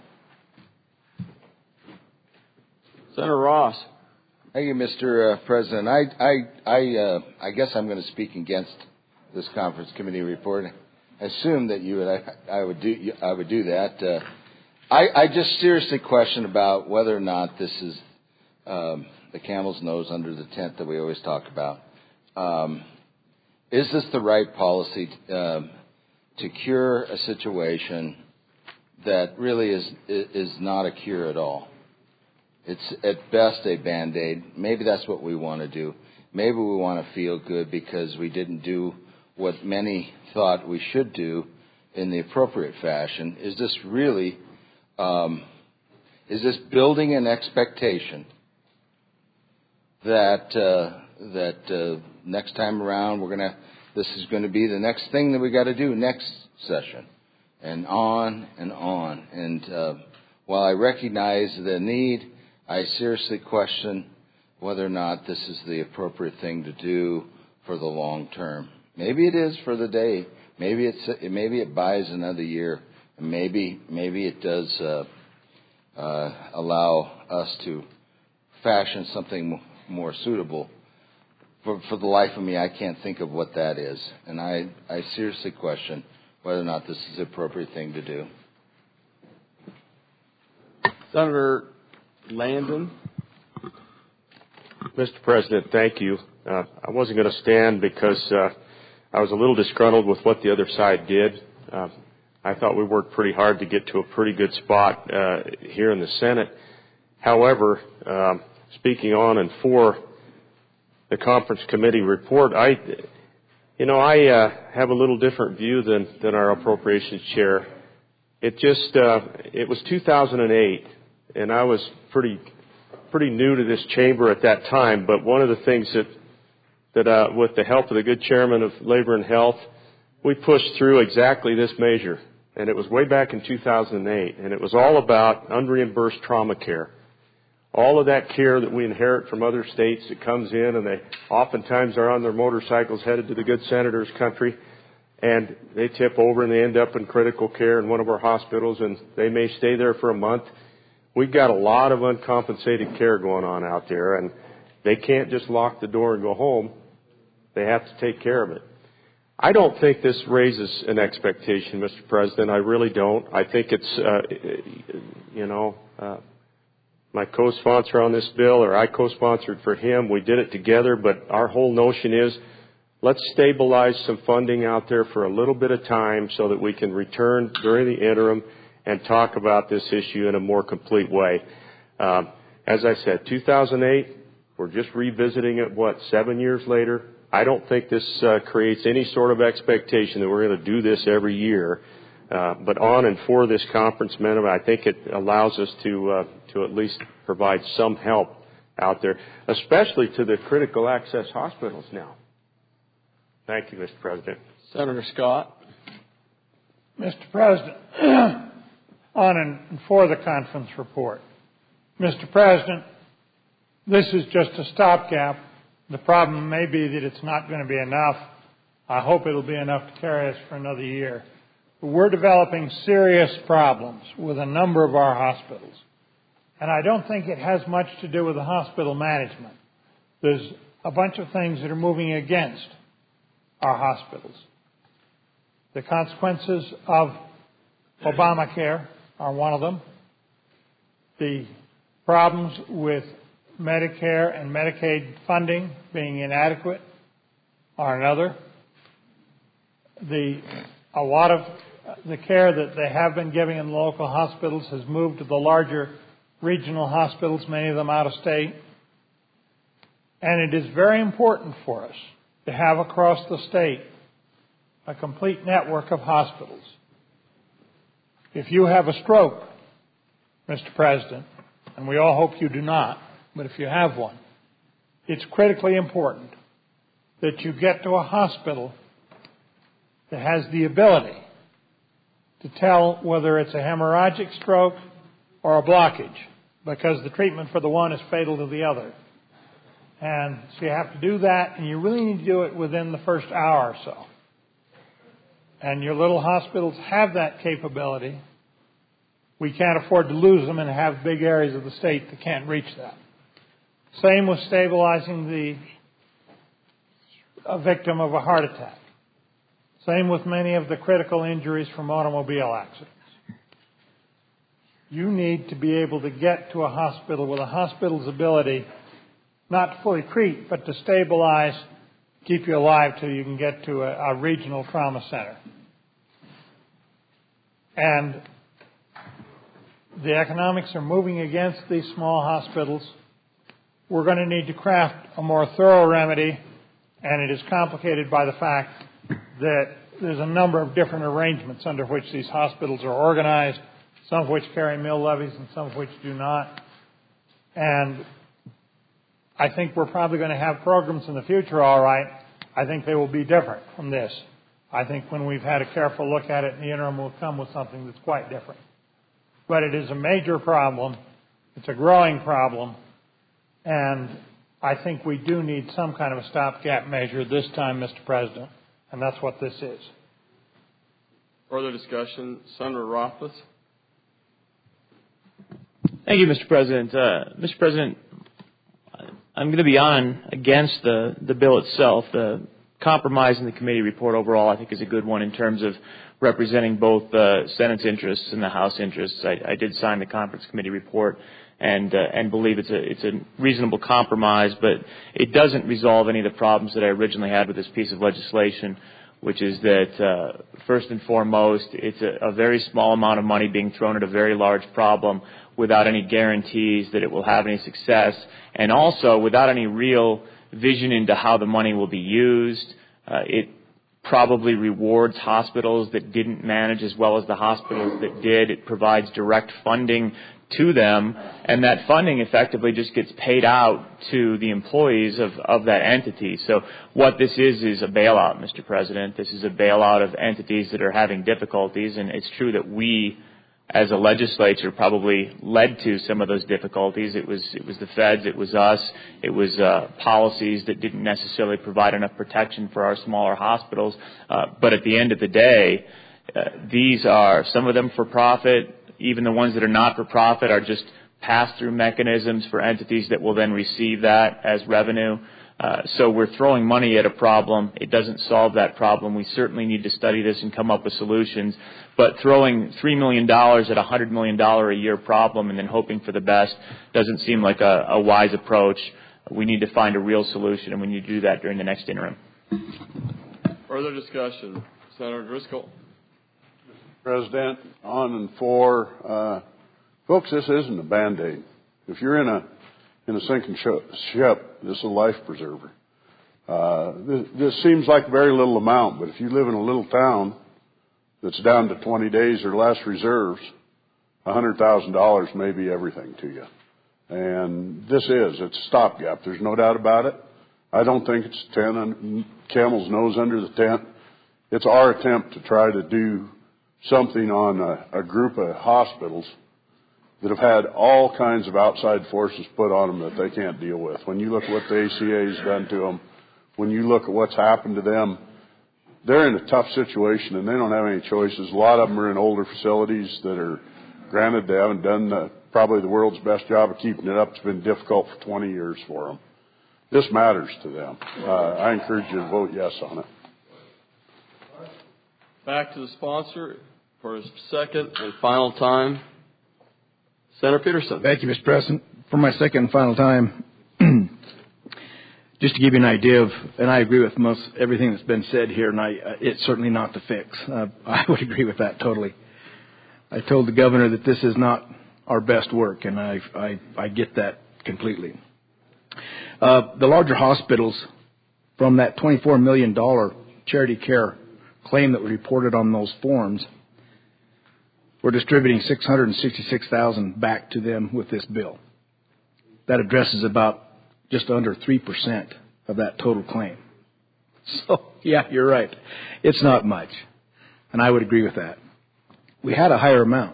Senator Ross. Thank you, Mister Uh, President. I I I, uh, I guess I'm going to speak against this conference committee report. I assume that you would I, I would do I would do that. Uh, I, I just seriously question about whether or not this is um, the camel's nose under the tent that we always talk about. Um, Is this the right policy um, to cure a situation that really is is not a cure at all? It's at best a Band-Aid. Maybe that's what we want to do. Maybe we want to feel good because we didn't do what many thought we should do in the appropriate fashion. Is this really, um, is this building an expectation that uh, that uh, next time around, we're going to, this is going to be the next thing that we got to do next session, and on and on. And uh, while I recognize the need, I seriously question whether or not this is the appropriate thing to do for the long term. Maybe it is for the day. Maybe it's maybe it buys another year. And maybe maybe it does uh, uh, allow us to fashion something more suitable. For, for the life of me, I can't think of what that is. And I, I seriously question whether or not this is the appropriate thing to do. Senator Landon. Mister President, thank you. Uh, I wasn't going to stand because uh, I was a little disgruntled with what the other side did. Uh, I thought we worked pretty hard to get to a pretty good spot uh, here in the Senate. However, um, speaking on and for the conference committee report, I, you know, I uh, have a little different view than, than our appropriations chair. It just, uh, it was two thousand eight, and I was pretty, pretty new to this chamber at that time. But one of the things that, that uh, with the help of the good chairman of Labor and Health, we pushed through exactly this measure, and it was way back in two thousand eight, and it was all about unreimbursed trauma care. All of that care that we inherit from other states that comes in, and they oftentimes are on their motorcycles headed to the good senator's country, and they tip over and they end up in critical care in one of our hospitals, and they may stay there for a month. We've got a lot of uncompensated care going on out there, and they can't just lock the door and go home. They have to take care of it. I don't think this raises an expectation, Mister President. I really don't. I think it's, uh, you know, uh, my co-sponsor on this bill, or I co-sponsored for him. We did it together, but our whole notion is let's stabilize some funding out there for a little bit of time so that we can return during the interim and talk about this issue in a more complete way. Um, as I said, two thousand eight, we're just revisiting it, what, seven years later? I don't think this uh, creates any sort of expectation that we're going to do this every year. Uh, but on and for this conference minimum, I think it allows us to uh, to at least provide some help out there, especially to the critical access hospitals now. Thank you, Mister President. Senator Scott. Mister President, on and for the conference report. Mister President, this is just a stopgap. The problem may be that it's not going to be enough. I hope it'll be enough to carry us for another year. But we're developing serious problems with a number of our hospitals. And I don't think it has much to do with the hospital management. There's a bunch of things that are moving against our hospitals. The consequences of Obamacare are one of them. The problems with Medicare and Medicaid funding being inadequate are another. The, a lot of the care that they have been giving in the local hospitals has moved to the larger regional hospitals, many of them out of state. And it is very important for us to have across the state a complete network of hospitals. If you have a stroke, Mister President, and we all hope you do not, but if you have one, it's critically important that you get to a hospital that has the ability to tell whether it's a hemorrhagic stroke or a blockage, because the treatment for the one is fatal to the other. And so you have to do that, and you really need to do it within the first hour or so. And your little hospitals have that capability. We can't afford to lose them and have big areas of the state that can't reach that. Same with stabilizing the a victim of a heart attack. Same with many of the critical injuries from automobile accidents. You need to be able to get to a hospital with a hospital's ability not to fully treat, but to stabilize, keep you alive till you can get to a, a regional trauma center. And the economics are moving against these small hospitals. We're going to need to craft a more thorough remedy, and it is complicated by the fact that there's a number of different arrangements under which these hospitals are organized, some of which carry mill levies and some of which do not. And I think we're probably going to have programs in the future, all right, I think they will be different from this. I think when we've had a careful look at it in the interim, we'll come with something that's quite different. But it is a major problem. It's a growing problem. And I think we do need some kind of a stopgap measure this time, Mister President. And that's what this is. Further discussion? Senator Rothfuss. Thank you, Mister President. Uh, Mister President, I'm going to be on against the, the bill itself. The compromise in the committee report overall I think is a good one in terms of representing both the Senate's interests and the House interests. I, I did sign the conference committee report and uh, and believe it's a it's a reasonable compromise, but it doesn't resolve any of the problems that I originally had with this piece of legislation, which is that uh, first and foremost, it's a, a very small amount of money being thrown at a very large problem without any guarantees that it will have any success, and also without any real vision into how the money will be used. Uh, it probably rewards hospitals that didn't manage as well as the hospitals that did. It provides direct funding to them, and that funding effectively just gets paid out to the employees of, of that entity. So what this is is a bailout, Mister President. This is a bailout of entities that are having difficulties, and it's true that we as a legislature probably led to some of those difficulties. It was it was the feds, it was us, it was uh, policies that didn't necessarily provide enough protection for our smaller hospitals. Uh, but at the end of the day, uh, these are, some of them for profit, even the ones that are not for profit are just pass-through mechanisms for entities that will then receive that as revenue. Uh, so we're throwing money at a problem. It doesn't solve that problem. We certainly need to study this and come up with solutions. But throwing three million dollars at a one hundred million dollars a year problem and then hoping for the best doesn't seem like a, a wise approach. We need to find a real solution, and we need to do that during the next interim. Further discussion. Senator Driscoll. President, on and for, uh, folks, this isn't a Band-Aid. If you're in a in a sinking ship, this is a life preserver. Uh, this, this seems like very little amount, but if you live in a little town that's down to twenty days or less reserves, one hundred thousand dollars may be everything to you. And this is, it's a stopgap. There's no doubt about it. I don't think it's ten camel's nose under the tent. It's our attempt to try to do something on a, a group of hospitals that have had all kinds of outside forces put on them that they can't deal with. When you look at what the A C A has done to them, when you look at what's happened to them, they're in a tough situation and they don't have any choices. A lot of them are in older facilities that are, granted, they haven't done the, probably the world's best job of keeping it up. It's been difficult for twenty years for them. This matters to them. Uh, I encourage you to vote yes on it. Back to the sponsor for his second and final time. Senator Peterson. Thank you, Mister President. For my second and final time, just to give you an idea of, and I agree with most everything that's been said here, and I, uh, it's certainly not the fix. Uh, I would agree with that totally. I told the governor that this is not our best work, and I, I, I get that completely. Uh, the larger hospitals, from that twenty-four million dollars charity care claim that was reported on those forms, we're distributing six hundred sixty-six thousand dollars back to them with this bill. That addresses about just under three percent of that total claim. So, yeah, you're right. It's not much. And I would agree with that. We had a higher amount.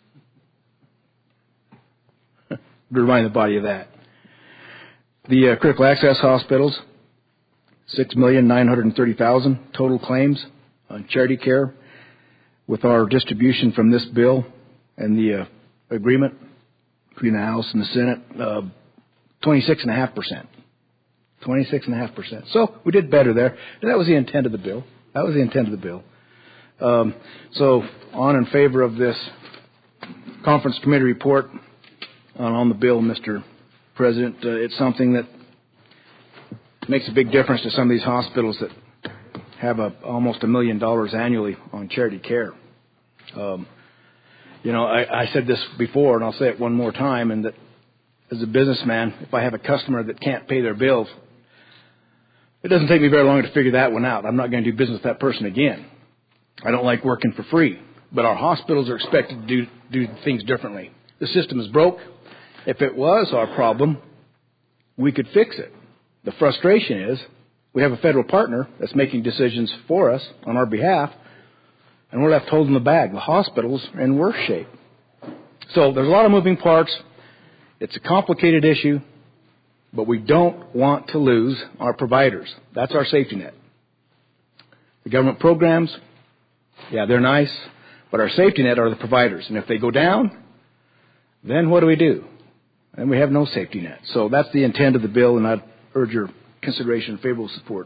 Remind the body of that. The uh, critical access hospitals, six million nine hundred thirty thousand dollars total claims on charity care. With our distribution from this bill and the uh, agreement between the House and the Senate, uh, twenty-six point five percent. twenty-six point five percent. So we did better there. And that was the intent of the bill. That was the intent of the bill. Um, so on in favor of this conference committee report on, on the bill, Mister President. Uh, it's something that makes a big difference to some of these hospitals that have a, almost a million dollars annually on charity care. Um, you know, I, I said this before, and I'll say it one more time, and that as a businessman, if I have a customer that can't pay their bills, it doesn't take me very long to figure that one out. I'm not going to do business with that person again. I don't like working for free, but our hospitals are expected to do, do things differently. The system is broke. If it was our problem, we could fix it. The frustration is We have a federal partner that's making decisions for us on our behalf, and we're left holding the bag. The hospitals are in worse shape. So there's a lot of moving parts. It's a complicated issue, but we don't want to lose our providers. That's our safety net. The government programs, yeah, they're nice, but our safety net are the providers. And if they go down, then what do we do? And we have no safety net. So that's the intent of the bill, and I'd urge your consideration and favorable support.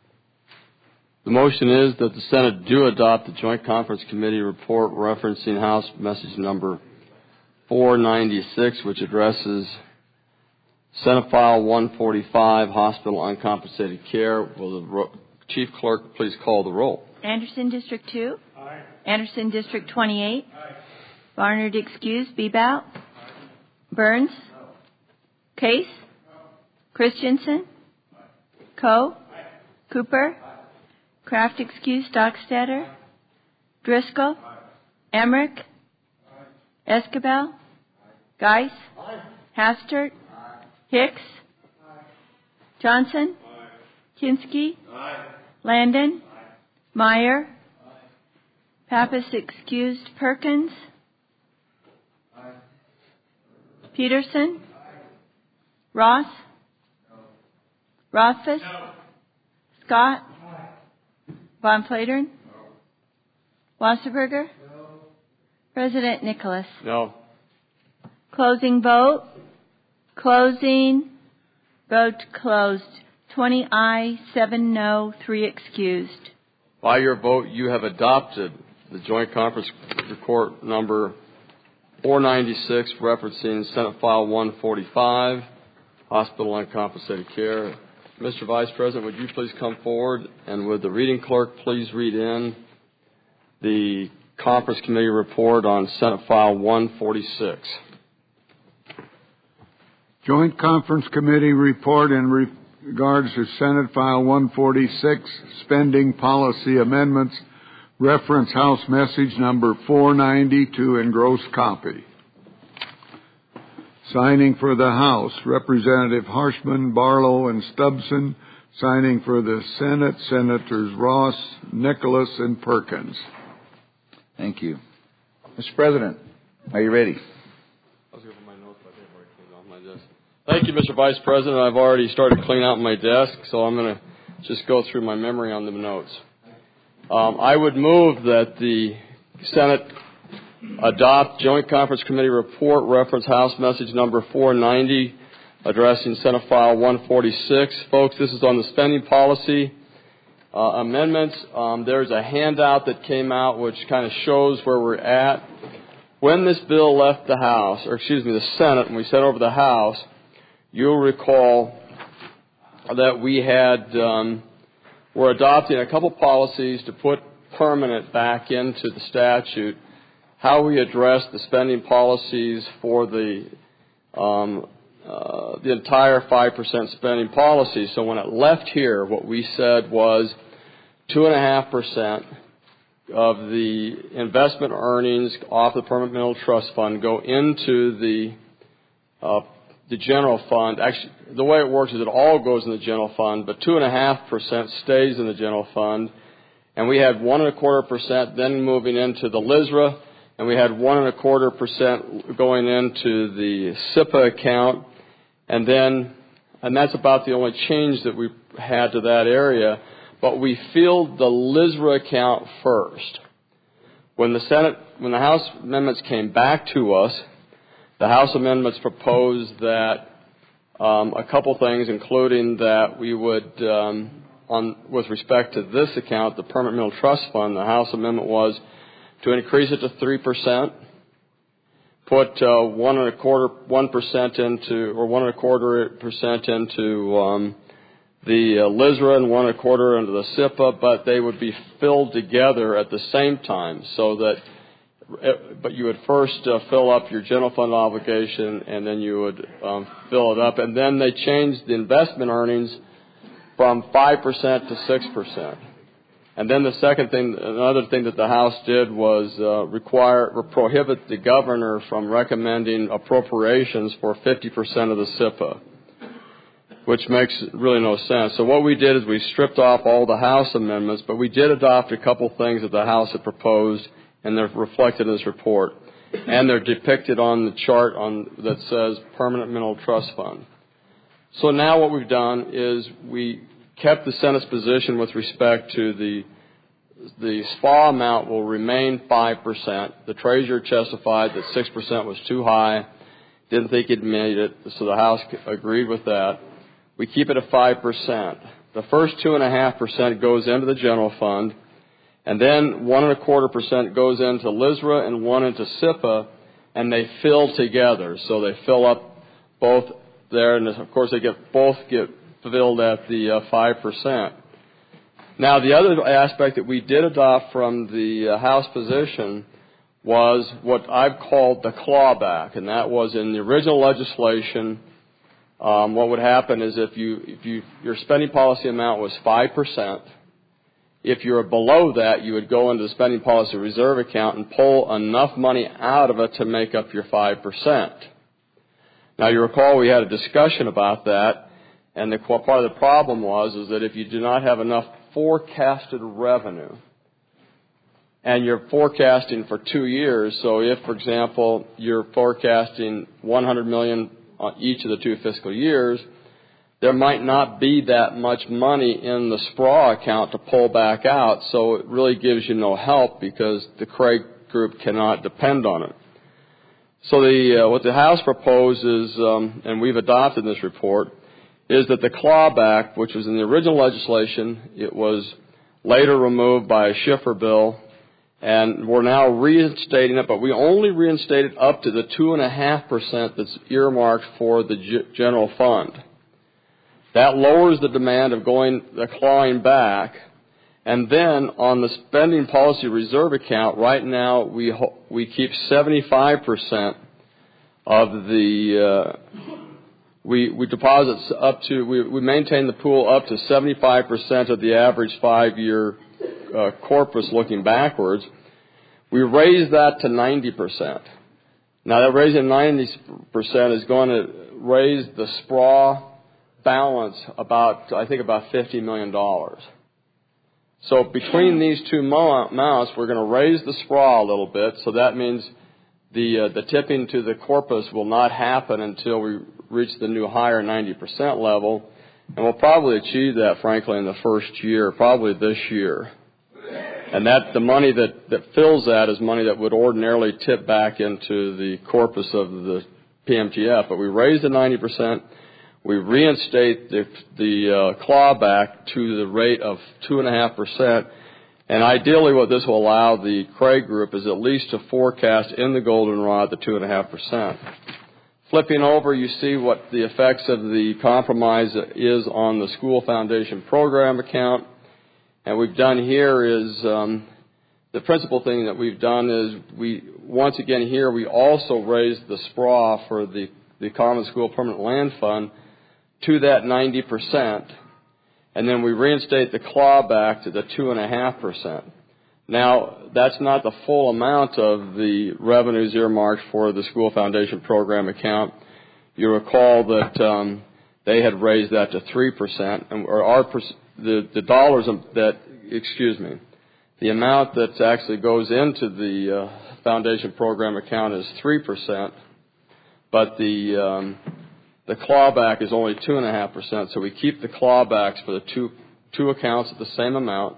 The motion is that the Senate do adopt the Joint Conference Committee report referencing House Message Number four ninety-six, which addresses Senate File one forty-five, Hospital Uncompensated Care. Will the ro- Chief Clerk please call the roll? Anderson, District two. Aye. Anderson, District twenty-eight. Aye. Barnard, excused. Bebout. Burns. No. Case. No. Christensen. Aye. Coe. Aye. Cooper. Aye. Kraft, excused. Dockstader. Aye. Driscoll. Aye. Emmerich. Aye. Escabel. Geis. Aye. Hastert. Aye. Hicks. Aye. Johnson. Aye. Kinsky. Aye. Landon. Aye. Meyer. Aye. Pappas, excused. Perkins. Aye. Peterson. Aye. Ross. No. Rothfuss. No. Scott. Aye. Von Flatern. No. Wasserberger. No. President Nicholas. No. Closing vote. Closing. Vote closed. twenty aye, seven no, three excused. By your vote, you have adopted the Joint Conference Report number four ninety-six, referencing Senate File one forty-five, Hospital Uncompensated Care. Mister Vice President, would you please come forward, and would the reading clerk please read in the Conference Committee report on Senate File one forty-six. Joint Conference Committee report in regards to Senate File one forty-six, spending policy amendments, reference House Message Number four ninety to engrossed copy. Signing for the House, Representative Harshman, Barlow, and Stubson. Signing for the Senate, Senators Ross, Nicholas, and Perkins. Thank you. Mister President, are you ready? I was going to put my notes, but I think I've already cleaned off my desk. Thank you, Mister Vice President. I've already started cleaning out my desk, so I'm going to just go through my memory on the notes. Um, I would move that the Senate adopt Joint Conference Committee report, reference House Message Number four ninety, addressing Senate File one forty-six. Folks, this is on the spending policy uh, amendments. Um, there's a handout that came out which kind of shows where we're at. When this bill left the House, or excuse me, the Senate, and we sent over the House, you'll recall that we had, um, we're adopting a couple policies to put permanent back into the statute, how we address the spending policies for the um, uh, the entire five percent spending policy. So when it left here, what we said was two point five percent of the investment earnings off the Permanent Mineral Trust Fund go into the uh, the general fund. Actually, the way it works is it all goes in the general fund, but two point five percent stays in the general fund. And we had one and a quarter percent then moving into the L I S R A, and we had one and a quarter percent going into the S I P A account. And then, and that's about the only change that we had to that area. But we filled the L I S R A account first. When the Senate, when the House amendments came back to us, the House amendments proposed that um, a couple things, including that we would, um, on with respect to this account, the Permanent Mineral Trust Fund, the House amendment was to increase it to three percent, put uh, one and a quarter, one percent into, or one and a quarter percent into um, the uh, L I S R A and one and a quarter into the S I P A, but they would be filled together at the same time, so that. But you would first uh, fill up your general fund obligation, and then you would um, fill it up, and then they changed the investment earnings from five percent to six percent. And then the second thing, another thing that the House did was uh, require or prohibit the governor from recommending appropriations for fifty percent of the S I P A. which makes really no sense. So what we did is we stripped off all the House amendments, but we did adopt a couple things that the House had proposed, and they're reflected in this report. And they're depicted on the chart on that says Permanent Mineral Trust Fund. So now what we've done is we kept the Senate's position with respect to the the S P A amount will remain five percent. The Treasurer testified that six percent was too high, didn't think it made it, so the House agreed with that. We keep it at five percent. The first two point five percent goes into the general fund, and then one and a quarter percent goes into L I S R A and one into S I P A, and they fill together. So they fill up both there, and of course they get both get filled at the uh, five percent. Now the other aspect that we did adopt from the uh, House position was what I've called the clawback, and that was in the original legislation. Um, what would happen is if you if you your spending policy amount was five percent. If you're below that, you would go into the spending policy reserve account and pull enough money out of it to make up your five percent. Now, you recall we had a discussion about that, and the part of the problem was is that if you do not have enough forecasted revenue, and you're forecasting for two years, so if, for example, you're forecasting one hundred million dollars on each of the two fiscal years, there might not be that much money in the S P R A account to pull back out, so it really gives you no help because the Craig group cannot depend on it. So the, uh, what the House proposes, um, and we've adopted in this report, is that the clawback, which was in the original legislation, it was later removed by a Schiffer bill, and we're now reinstating it, but we only reinstate it up to the two point five percent that's earmarked for the g- general fund. That lowers the demand of going the clawing back, and then on the spending policy reserve account, right now we ho- we keep seventy-five percent of the uh, we we deposit up to we, we maintain the pool up to seventy-five percent of the average five-year uh, corpus looking backwards. We raise that to ninety percent. Now that raising ninety percent is going to raise the S P R A balance about, I think, about fifty million dollars. So between these two amounts, we're going to raise the S P R A a little bit. So that means the uh, the tipping to the corpus will not happen until we reach the new higher ninety percent level, and we'll probably achieve that, frankly, in the first year, probably this year. And that the money that, that fills that is money that would ordinarily tip back into the corpus of the P M T F. But we raise the ninety percent. We reinstate the, the uh, clawback to the rate of two point five percent. And ideally what this will allow the Craig Group is at least to forecast in the goldenrod the two point five percent. Flipping over, you see what the effects of the compromise is on the School Foundation Program account. And we've done here is, um, the principal thing that we've done is we, once again here, we also raised the S P R A for the, the Common School Permanent Land Fund to that ninety percent. And then we reinstate the clawback to the two point five percent. Now, that's not the full amount of the revenues earmarked for the School Foundation Program account. You recall that um, they had raised that to three percent, and or our the, the dollars that, excuse me, the amount that actually goes into the uh, Foundation Program account is three percent, but the um, the clawback is only two point five percent, so we keep the clawbacks for the two two accounts at the same amount.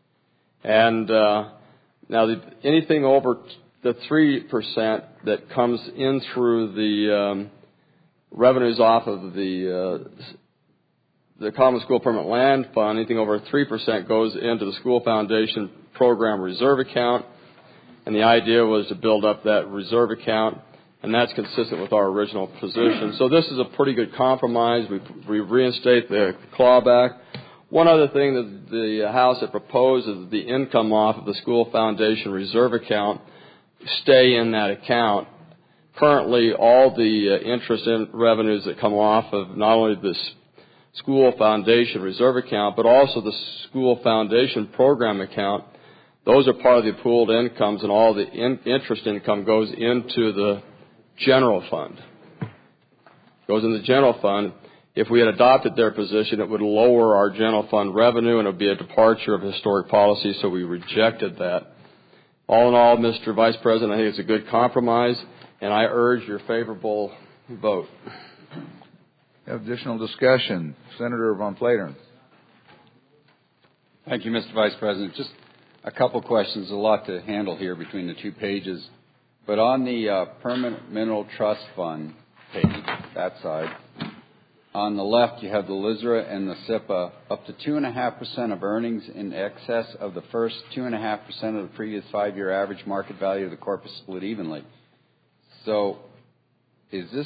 And uh, now the, anything over the three percent that comes in through the um, revenues off of the uh, the Common School Permanent Land Fund, anything over three percent goes into the School Foundation Program Reserve Account. And the idea was to build up that reserve account, and that's consistent with our original position. So this is a pretty good compromise. We, we reinstate the clawback. One other thing that the House had proposed is that the income off of the School Foundation Reserve Account stay in that account. Currently, all the uh, interest in revenues that come off of not only this School Foundation Reserve Account, but also the School Foundation Program Account, those are part of the pooled incomes, and all the in- interest income goes into the general fund. Goes in the general fund. if we had adopted their position, it would lower our general fund revenue and it would be a departure of historic policy, so we rejected that. All in all, Mister Vice President, I think it's a good compromise, and I urge your favorable vote. Additional discussion. Senator Von Flatern. Thank you, Mister Vice President. Just a couple questions. A lot to handle here between the two pages. But on the uh, Permanent Mineral Trust Fund page, that side, on the left you have the L I S R A and the S I P A up to two point five percent of earnings in excess of the first two point five percent of the previous five-year average market value of the corpus split evenly. So is this...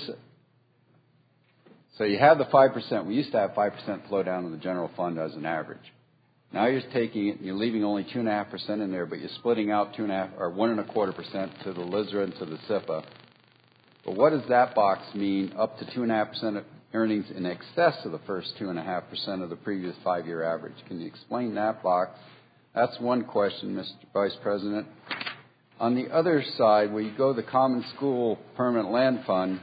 So you have the five percent. We used to have five percent flow down to the general fund as an average. Now you're taking it and you're leaving only two point five percent in there, but you're splitting out two and a half or one and a quarter percent to the L I S R A and to the S I P A. But what does that box mean, up to two point five percent of earnings in excess of the first two point five percent of the previous five-year average? Can you explain that box? That's one question, Mister Vice President. On the other side, where you go to the Common School Permanent Land Fund,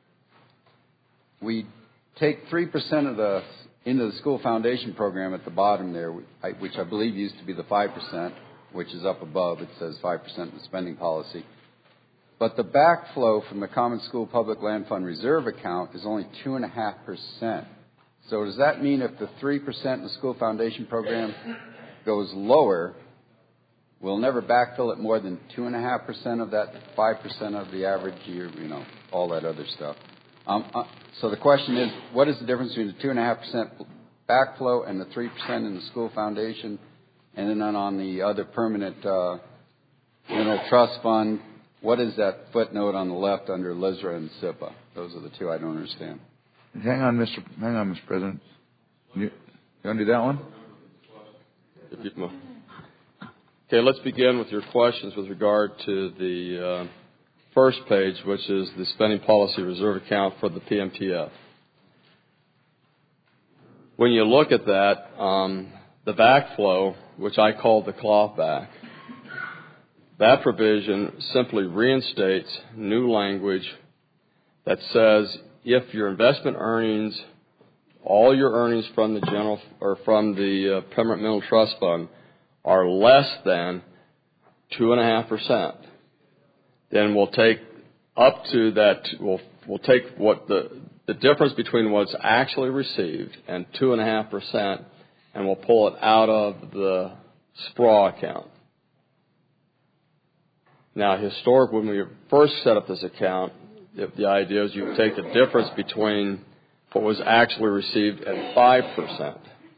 we take three percent of the into the school foundation program at the bottom there, which I believe used to be the five percent, which is up above. It says five percent in the spending policy. But the backflow from the Common School Public Land Fund Reserve account is only two point five percent. So does that mean if the three percent in the school foundation program goes lower, we'll never backfill it more than two point five percent of that five percent of the average year, you know, all that other stuff? Um, uh, so the question is, what is the difference between the two point five percent backflow and the three percent in the school foundation? And then on the other permanent uh, mineral trust fund, what is that footnote on the left under L I S R A and S I P A? Those are the two I don't understand. Hang on, Mister Hang on, Mister President. You, you want to do that one? Okay, let's begin with your questions with regard to the uh, first page, which is the spending policy reserve account for the P M T F. When you look at that, um, the backflow, which I call the clawback, that provision simply reinstates new language that says if your investment earnings, all your earnings from the general or from the uh, permanent mineral trust fund are less than two and a half percent, then we'll take up to that. We'll we'll take what the the difference between what's actually received and two and a half percent, and we'll pull it out of the S P R A account. Now, historic, when we first set up this account, if the idea is you take the difference between what was actually received and five percent.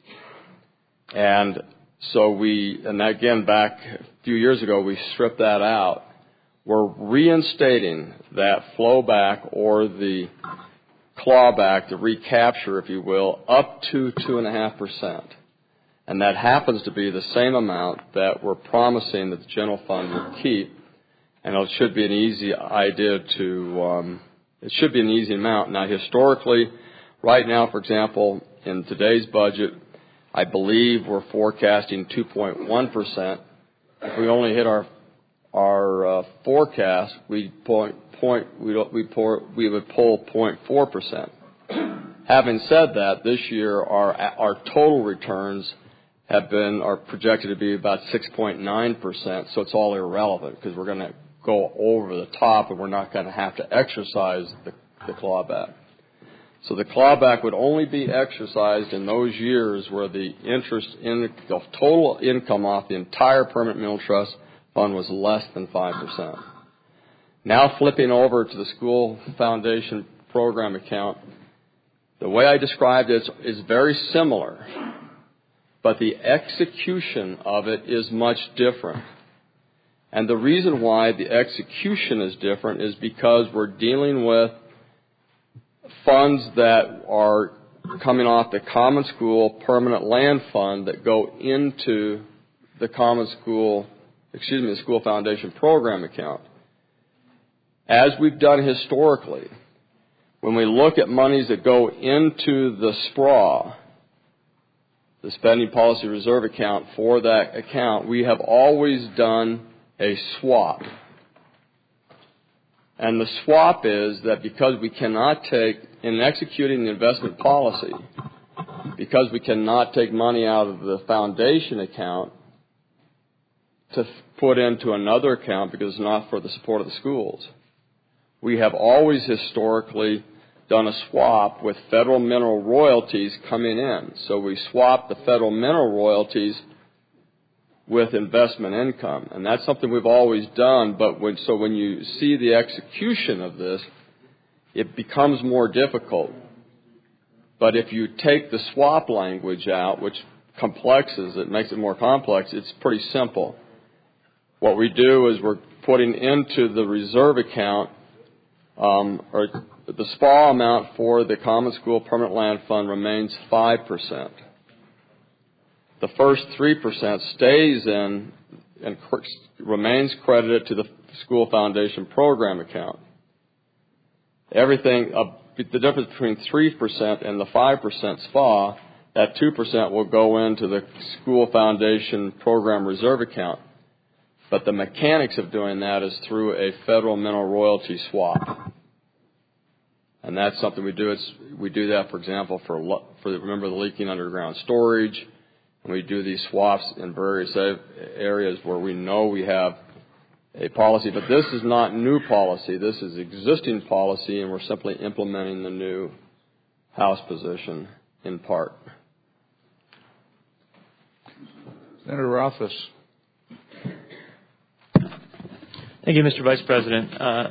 And so we, and again, back a few years ago, we stripped that out. We're reinstating that flow back or the clawback, the recapture, if you will, up to two point five percent. And that happens to be the same amount that we're promising that the general fund will keep. And it should be an easy idea to, um, it should be an easy amount. Now, historically, right now, for example, in today's budget, I believe we're forecasting two point one percent. If we only hit our our uh, forecast, we point point we we pour, we would pull zero point four percent. Having said that, this year our our total returns have been are projected to be about six point nine percent. So it's all irrelevant because we're going to go over the top and we're not going to have to exercise the, the clawback. So the clawback would only be exercised in those years where the interest in the total income off the entire permanent mineral trust fund was less than five percent. Now flipping over to the school foundation program account, the way I described it is very similar, but the execution of it is much different. And the reason why the execution is different is because we're dealing with funds that are coming off the Common School Permanent Land Fund that go into the Common School, excuse me, the School Foundation Program account. As we've done historically, when we look at monies that go into the S P R A, the Spending Policy Reserve account for that account, we have always done a swap. And the swap is that because we cannot take in executing the investment policy, because we cannot take money out of the foundation account to f- put into another account because it's not for the support of the schools, we have always historically done a swap with federal mineral royalties coming in. So we swap the federal mineral royalties with investment income. And that's something we've always done, but when, so when you see the execution of this, it becomes more difficult. But if you take the swap language out, which complexes it, makes it more complex, it's pretty simple. What we do is we're putting into the reserve account, um, or the S P A amount for the Common School Permanent Land Fund remains five percent. The first three percent stays in and cr- remains credited to the School Foundation Program account. Everything, uh, the difference between three percent and the five percent S P A, that two percent will go into the School Foundation Program Reserve account. But the mechanics of doing that is through a federal mineral royalty swap. And that's something we do. It's, we do that, for example, for, for the, remember the leaking underground storage. And we do these swaps in various areas where we know we have a policy. But this is not new policy. This is existing policy, and we're simply implementing the new House position in part. Senator Rothfuss. Thank you, Mister Vice President. Uh,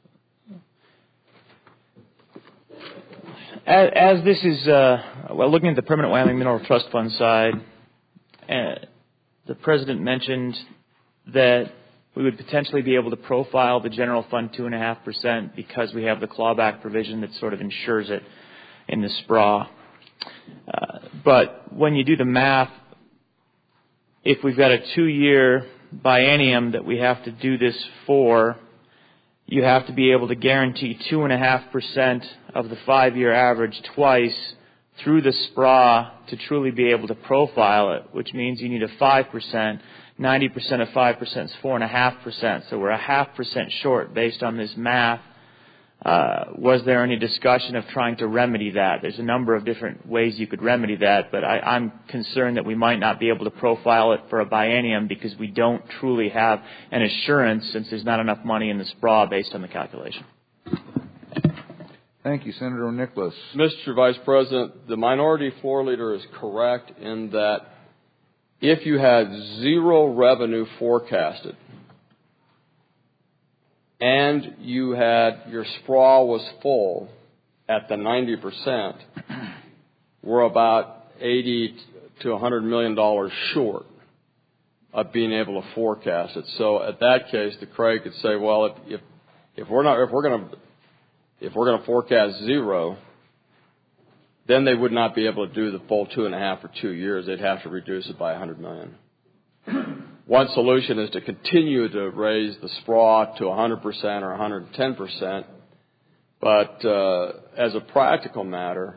as, as this is, uh, well, looking at the Permanent Wyoming Mineral Trust Fund side, uh, the President mentioned that we would potentially be able to profile the general fund two point five percent because we have the clawback provision that sort of ensures it in the S P R A. Uh, but when you do the math, if we've got a two-year biennium that we have to do this for, you have to be able to guarantee two point five percent of the five-year average twice through the S P R A to truly be able to profile it, which means you need a five percent. ninety percent of five percent is four point five percent, so we're a half percent short based on this math. Uh, was there any discussion of trying to remedy that? There's a number of different ways you could remedy that, but I, I'm concerned that we might not be able to profile it for a biennium because we don't truly have an assurance since there's not enough money in the S P R A based on the calculation. Thank you, Senator Nicholas. Mister Vice President, the minority floor leader is correct in that if you had zero revenue forecasted and you had your S P R A was full at the ninety percent, we're about eighty to one hundred million dollars short of being able to forecast it. So at that case, the Craig could say, well, if if, if we're not if we're going to if we're going to forecast zero, then they would not be able to do the full two and a half for two years. They'd have to reduce it by one hundred million. One solution is to continue to raise the S P R A to one hundred percent or one hundred ten percent. But uh, as a practical matter,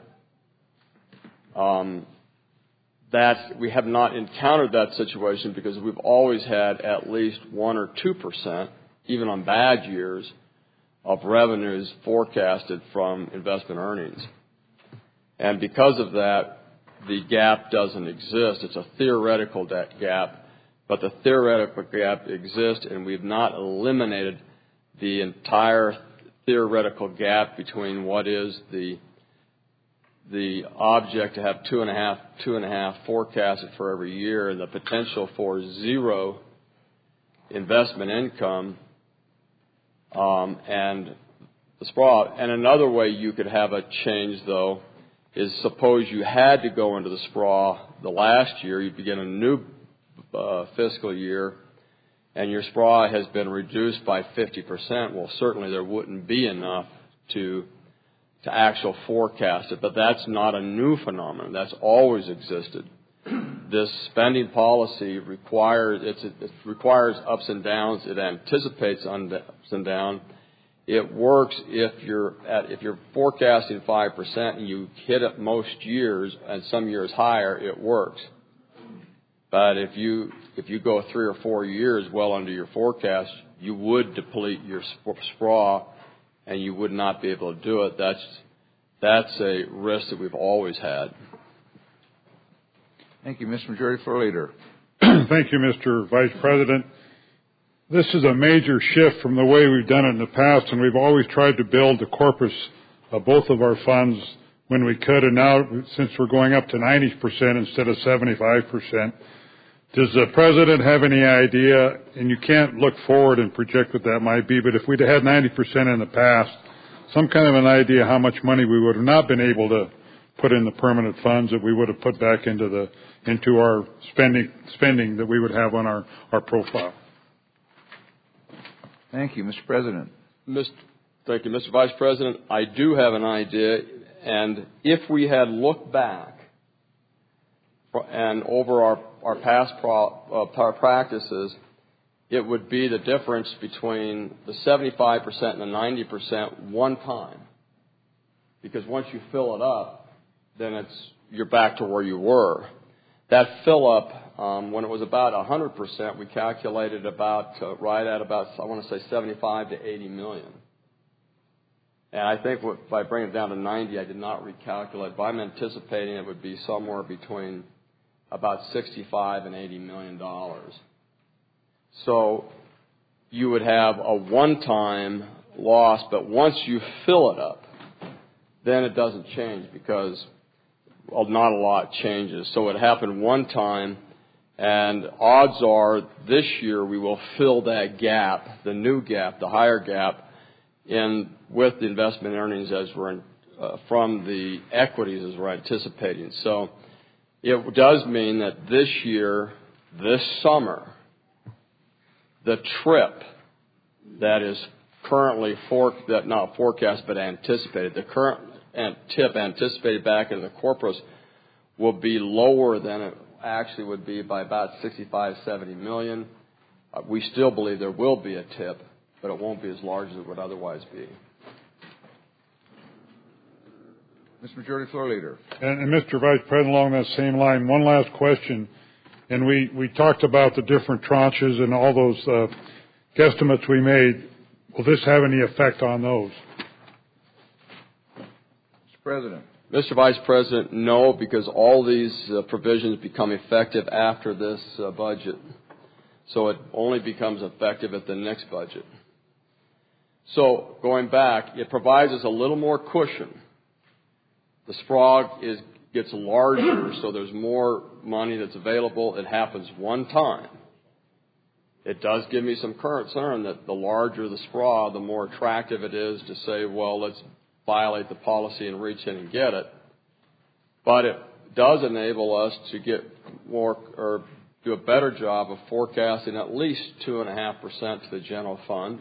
um, that we have not encountered that situation because we've always had at least one or two percent, even on bad years, of revenues forecasted from investment earnings. And because of that, the gap doesn't exist. It's a theoretical gap, but the theoretical gap exists, and we've not eliminated the entire theoretical gap between what is the the object to have two and a half, two and a half forecasted for every year, and the potential for zero investment income, um, and the S P R A. And another way you could have a change, though, is suppose you had to go into the S P R A the last year, you begin a new uh, fiscal year, and your S P R A has been reduced by fifty percent. Well, certainly there wouldn't be enough to to actual forecast it, but that's not a new phenomenon. That's always existed. This spending policy requires it's, it requires ups and downs. It anticipates ups and downs. It works if you're at, if you're forecasting five percent and you hit it most years and some years higher, it works. But if you if you go three or four years well under your forecast, you would deplete your S P R A and you would not be able to do it. That's that's a risk that we've always had. Thank you, Mister Majority Floor Leader. Thank you, Mister Vice President. This is a major shift from the way we've done it in the past, and we've always tried to build the corpus of both of our funds when we could, and now since we're going up to ninety percent instead of seventy-five percent, does the President have any idea, and you can't look forward and project what that might be, but if we'd had ninety percent in the past, some kind of an idea how much money we would have not been able to put in the permanent funds that we would have put back into the into our spending spending that we would have on our, our profile? Thank you, Mister President. Mister Thank you, Mister Vice President. I do have an idea, and if we had looked back and over our, our past pro, uh, practices, it would be the difference between the seventy-five percent and the ninety percent one time. Because once you fill it up, then it's you're back to where you were. That fill up, um, when it was about one hundred percent, we calculated about uh, right at about, I want to say seventy-five to eighty million. And I think if I bring it down to ninety, I did not recalculate, but I'm anticipating it would be somewhere between about sixty-five and eighty million dollars. So you would have a one-time loss, but once you fill it up, then it doesn't change because well, not a lot changes. So it happened one time, and odds are this year we will fill that gap, the new gap, the higher gap, in with the investment earnings as we're in, uh, from the equities as we're anticipating. So it does mean that this year, this summer, the trip that is currently for, that not forecast but anticipated, the current tip anticipated back into the corpus will be lower than it actually would be by about sixty-five, seventy million. Uh, we still believe there will be a tip, but it won't be as large as it would otherwise be. Mister Majority Floor Leader. And, and Mister Vice President, along that same line, one last question. And we, we talked about the different tranches and all those uh, guesstimates we made. Will this have any effect on those? Mister President. Mister Vice President, no, because all these uh, provisions become effective after this uh, budget. So it only becomes effective at the next budget. So going back, it provides us a little more cushion. The SPROG is, gets larger, so there's more money that's available. It happens one time. It does give me some concern that the larger the SPROG, the more attractive it is to say, well, let's violate the policy and reach in and get it. But it does enable us to get more or do a better job of forecasting at least two and a half percent to the general fund.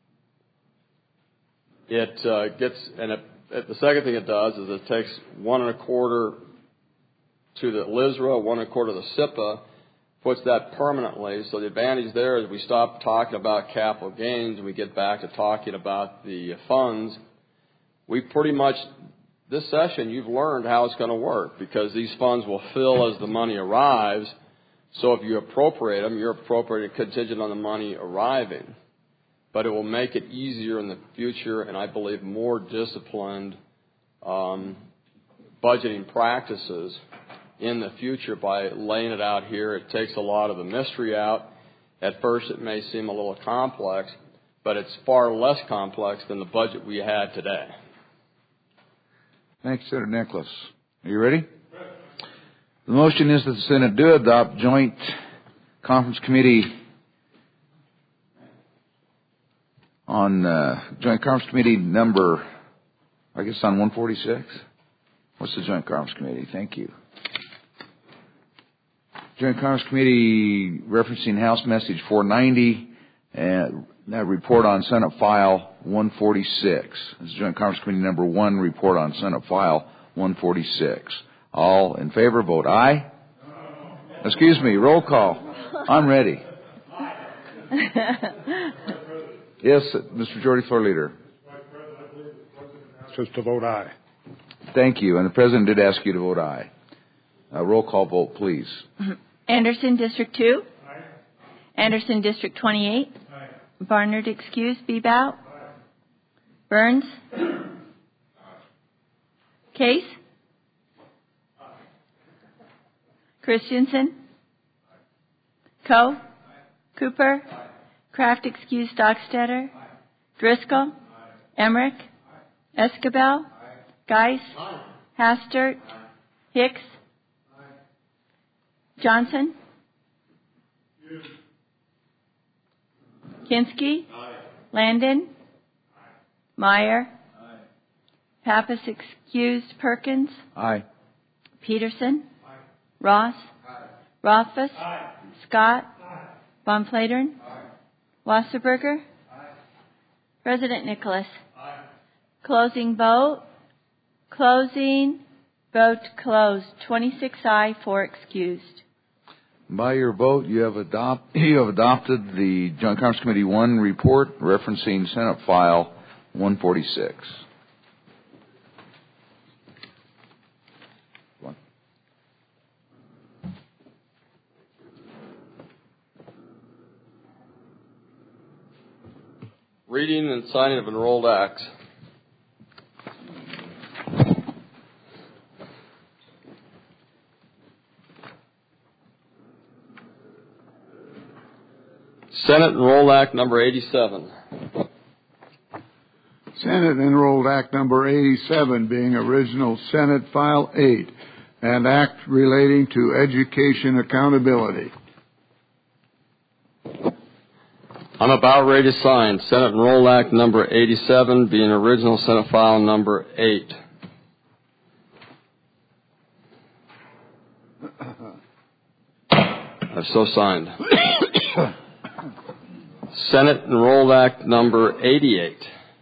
It uh, gets, and it, it, the second thing it does is it takes one and a quarter to the L I S R A, one and a quarter to the S I P A, puts that permanently. So the advantage there is we stop talking about capital gains and we get back to talking about the funds. We pretty much, this session, you've learned how it's going to work because these funds will fill as the money arrives. So if you appropriate them, you're appropriating contingent on the money arriving. But it will make it easier in the future and I believe more disciplined um, budgeting practices in the future by laying it out here. It takes a lot of the mystery out. At first it may seem a little complex, but it's far less complex than the budget we had today. Thanks, Senator Nicholas. Are you ready? The motion is that the Senate do adopt Joint Conference Committee on uh, Joint Conference Committee number, I guess on one forty-six. What's the Joint Conference Committee? Thank you. Joint Conference Committee referencing House Message four ninety and that report on Senate File one forty-six. This is Joint Conference Committee number one, report on Senate File one forty-six. All in favor, vote aye. Excuse me, roll call. I'm ready. Yes, Mister Majority Floor Leader. Just to vote aye. Thank you. And the President did ask you to vote aye. Uh, roll call vote, please. Anderson, District two. Aye. Anderson, District twenty-eight. Aye. Barnard, excuse, Bebout. Burns. Case? Christensen? Coe? Cooper? Kraft excused Dockstetter? Driscoll? Emmerich? Escabel? Geis? Hastert? Hicks? Johnson? Kinski? Landon? Meyer? Pappas excused Perkins? Aye. Peterson? Ross? Rothfuss? Scott? Von Flatern? Wasserberger? President Nicholas? Closing vote. Closing vote closed. twenty-six aye, four excused. By your vote, you have, adopt, you have adopted the Joint Conference Committee one report referencing Senate File one forty-six. Reading and signing of enrolled acts. Senate Enrolled Act number eighty-seven. Senate Enrolled Act number eighty-seven being original Senate File eight, and act relating to education accountability. I'm about ready to sign Senate Enrolled Act number eighty-seven being original Senate File number eight. I've so signed. Senate Enrolled Act number eighty-eight.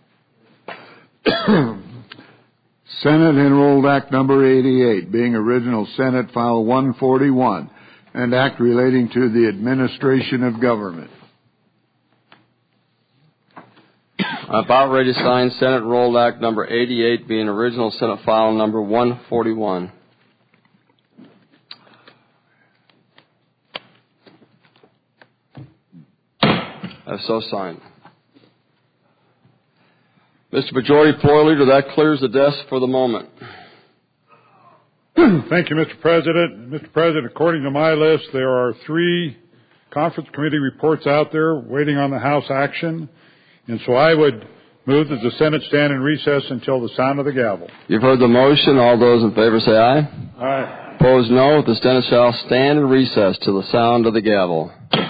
Senate Enrolled Act number eighty-eight, being original Senate File one forty-one, and act relating to the administration of government. I'm about ready to sign Senate Enrolled Act number eighty-eight, being original Senate File number one forty-one. I've so signed. Mister Majority Floor Leader, that clears the desk for the moment. Thank you, Mister President. Mister President, according to my list, there are three conference committee reports out there waiting on the House action. And so I would move that the Senate stand in recess until the sound of the gavel. You've heard the motion. All those in favor say aye. Aye. Opposed, no. The Senate shall stand in recess till the sound of the gavel.